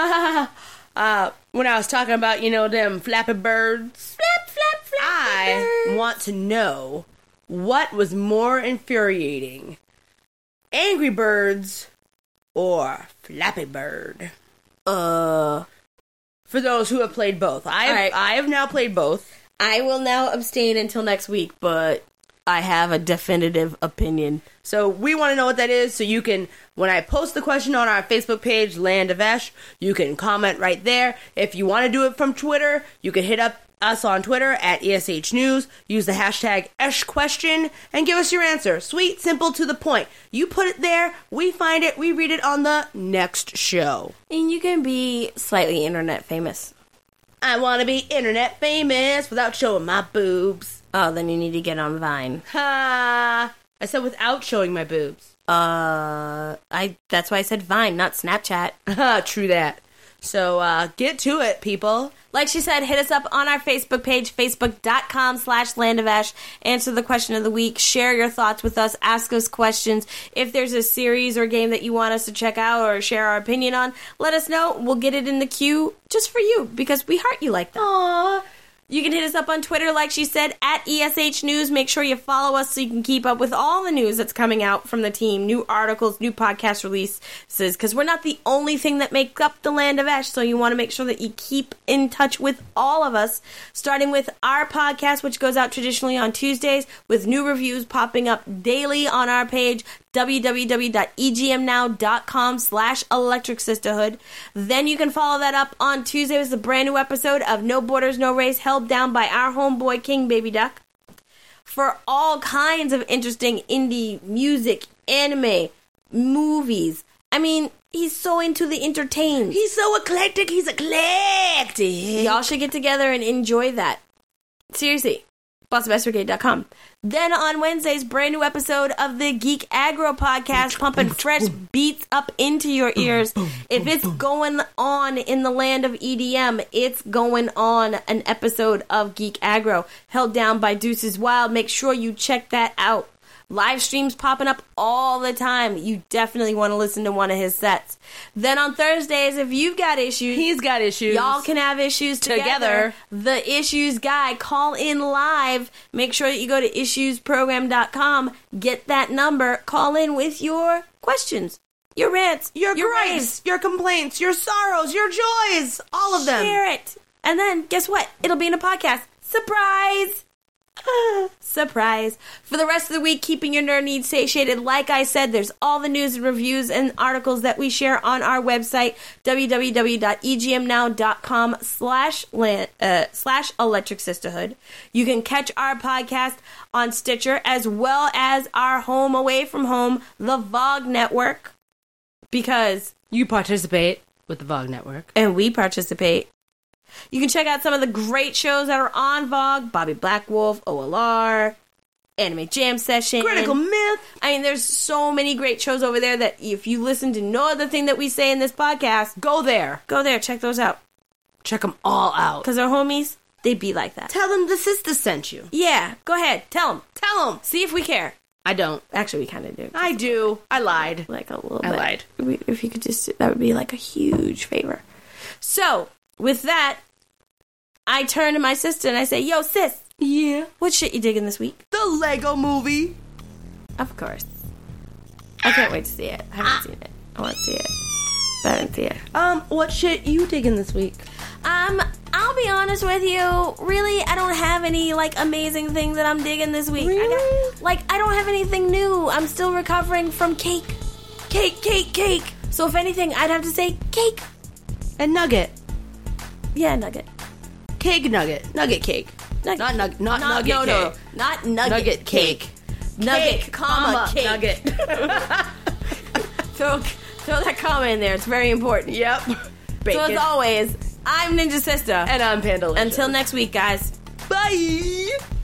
uh, when I was talking about, you know, them flappy birds, Flap, flap, flap. I want to know what was more infuriating? Angry Birds or Flappy Bird? Uh, For those who have played both. I have, right. I have now played both. I will now abstain until next week, but I have a definitive opinion. So we want to know what that is, so you can, when I post the question on our Facebook page, Land of Esh, you can comment right there. If you want to do it from Twitter, you can hit up us on Twitter at E S H News, use the hashtag EshQuestion, and give us your answer. Sweet, simple, to the point. You put it there, we find it, we read it on the next show. And you can be slightly internet famous. I want to be internet famous without showing my boobs. Oh, then you need to get on Vine. Ha! I said without showing my boobs. Uh, I. That's why I said Vine, not Snapchat. Ha, true that. So, uh, get to it, people. Like she said, hit us up on our Facebook page, facebook.com slash Land of Ash. Answer the question of the week. Share your thoughts with us. Ask us questions. If there's a series or game that you want us to check out or share our opinion on, let us know. We'll get it in the queue just for you because we heart you like that. Aww. You can hit us up on Twitter, like she said, at E S H News. Make sure you follow us so you can keep up with all the news that's coming out from the team. New articles, new podcast releases, because we're not the only thing that makes up the Land of Ash, so you want to make sure that you keep in touch with all of us, starting with our podcast, which goes out traditionally on Tuesdays, with new reviews popping up daily on our page, www.egmnow.com slash electric sisterhood. Then you can follow that up on Tuesday with a brand new episode of No Borders, No Race, held down by our homeboy King Baby Duck. For all kinds of interesting indie music, anime, movies. I mean, he's so into the entertain. He's so eclectic, he's eclectic. Y'all should get together and enjoy that. Seriously. boss of best brigade dot com. Then on Wednesdays, brand new episode of the Geek Aggro podcast, pumping fresh beats up into your ears. If it's going on in the land of E D M, it's going on an episode of Geek Aggro, held down by Deuces Wild. Make sure you check that out. Live streams popping up all the time. You definitely want to listen to one of his sets. Then on Thursdays, if you've got issues, He's got issues. y'all can have issues together. Together. The Issues Guy, call in live. Make sure that you go to issues program dot com. Get that number. Call in with your questions, your rants, Your, your gripes, raves. your complaints, your sorrows, your joys. All of them. Share it. And then, guess what? It'll be in a podcast. Surprise! Surprise. For the rest of the week, keeping your nerd needs satiated. Like I said, there's all the news and reviews and articles that we share on our website, www.egmnow.com slash uh, slash electric sisterhood. You can catch our podcast on Stitcher, as well as our home away from home, the Vogue Network, because You participate with the Vogue Network. and we participate. You can check out some of the great shows that are on Vogue. Bobby Blackwolf, O L R, Anime Jam Session. Critical Myth. I mean, there's so many great shows over there that if you listen to no other thing that we say in this podcast, Go there. go there, check those out. Check them all out. Because our homies, they be like that. Tell them the sister sent you. Yeah, go ahead, tell them. Tell them. See if we care. I don't. Actually, we kind of do. I do. I lied. Like a little I bit. lied. We- If you could just, that would be like a huge favor. So, with that, I turn to my sister and I say, yo, sis, Yeah. what shit you digging this week? The Lego Movie. Of course. I can't wait to see it. I haven't seen it. I want to see it. But I didn't see it. Um, what shit you digging this week? Um, I'll be honest with you. Really, I don't have any, like, amazing things that I'm digging this week. I Really? got, like, I don't have anything new. I'm still recovering from cake. Cake, cake, cake. So, if anything, I'd have to say cake. And Nugget. Yeah, nugget. Cake nugget. Nugget cake. Nugget. Not nugget. Not, Not- nugget no, cake. no, not nugget, Nugget cake. Nugget, Cake, comma, cake. Nugget. throw, throw that comma in there. It's very important. Yep. So, Bacon. as always, I'm Ninja Sister. And I'm Panda. Until next week, guys. Bye.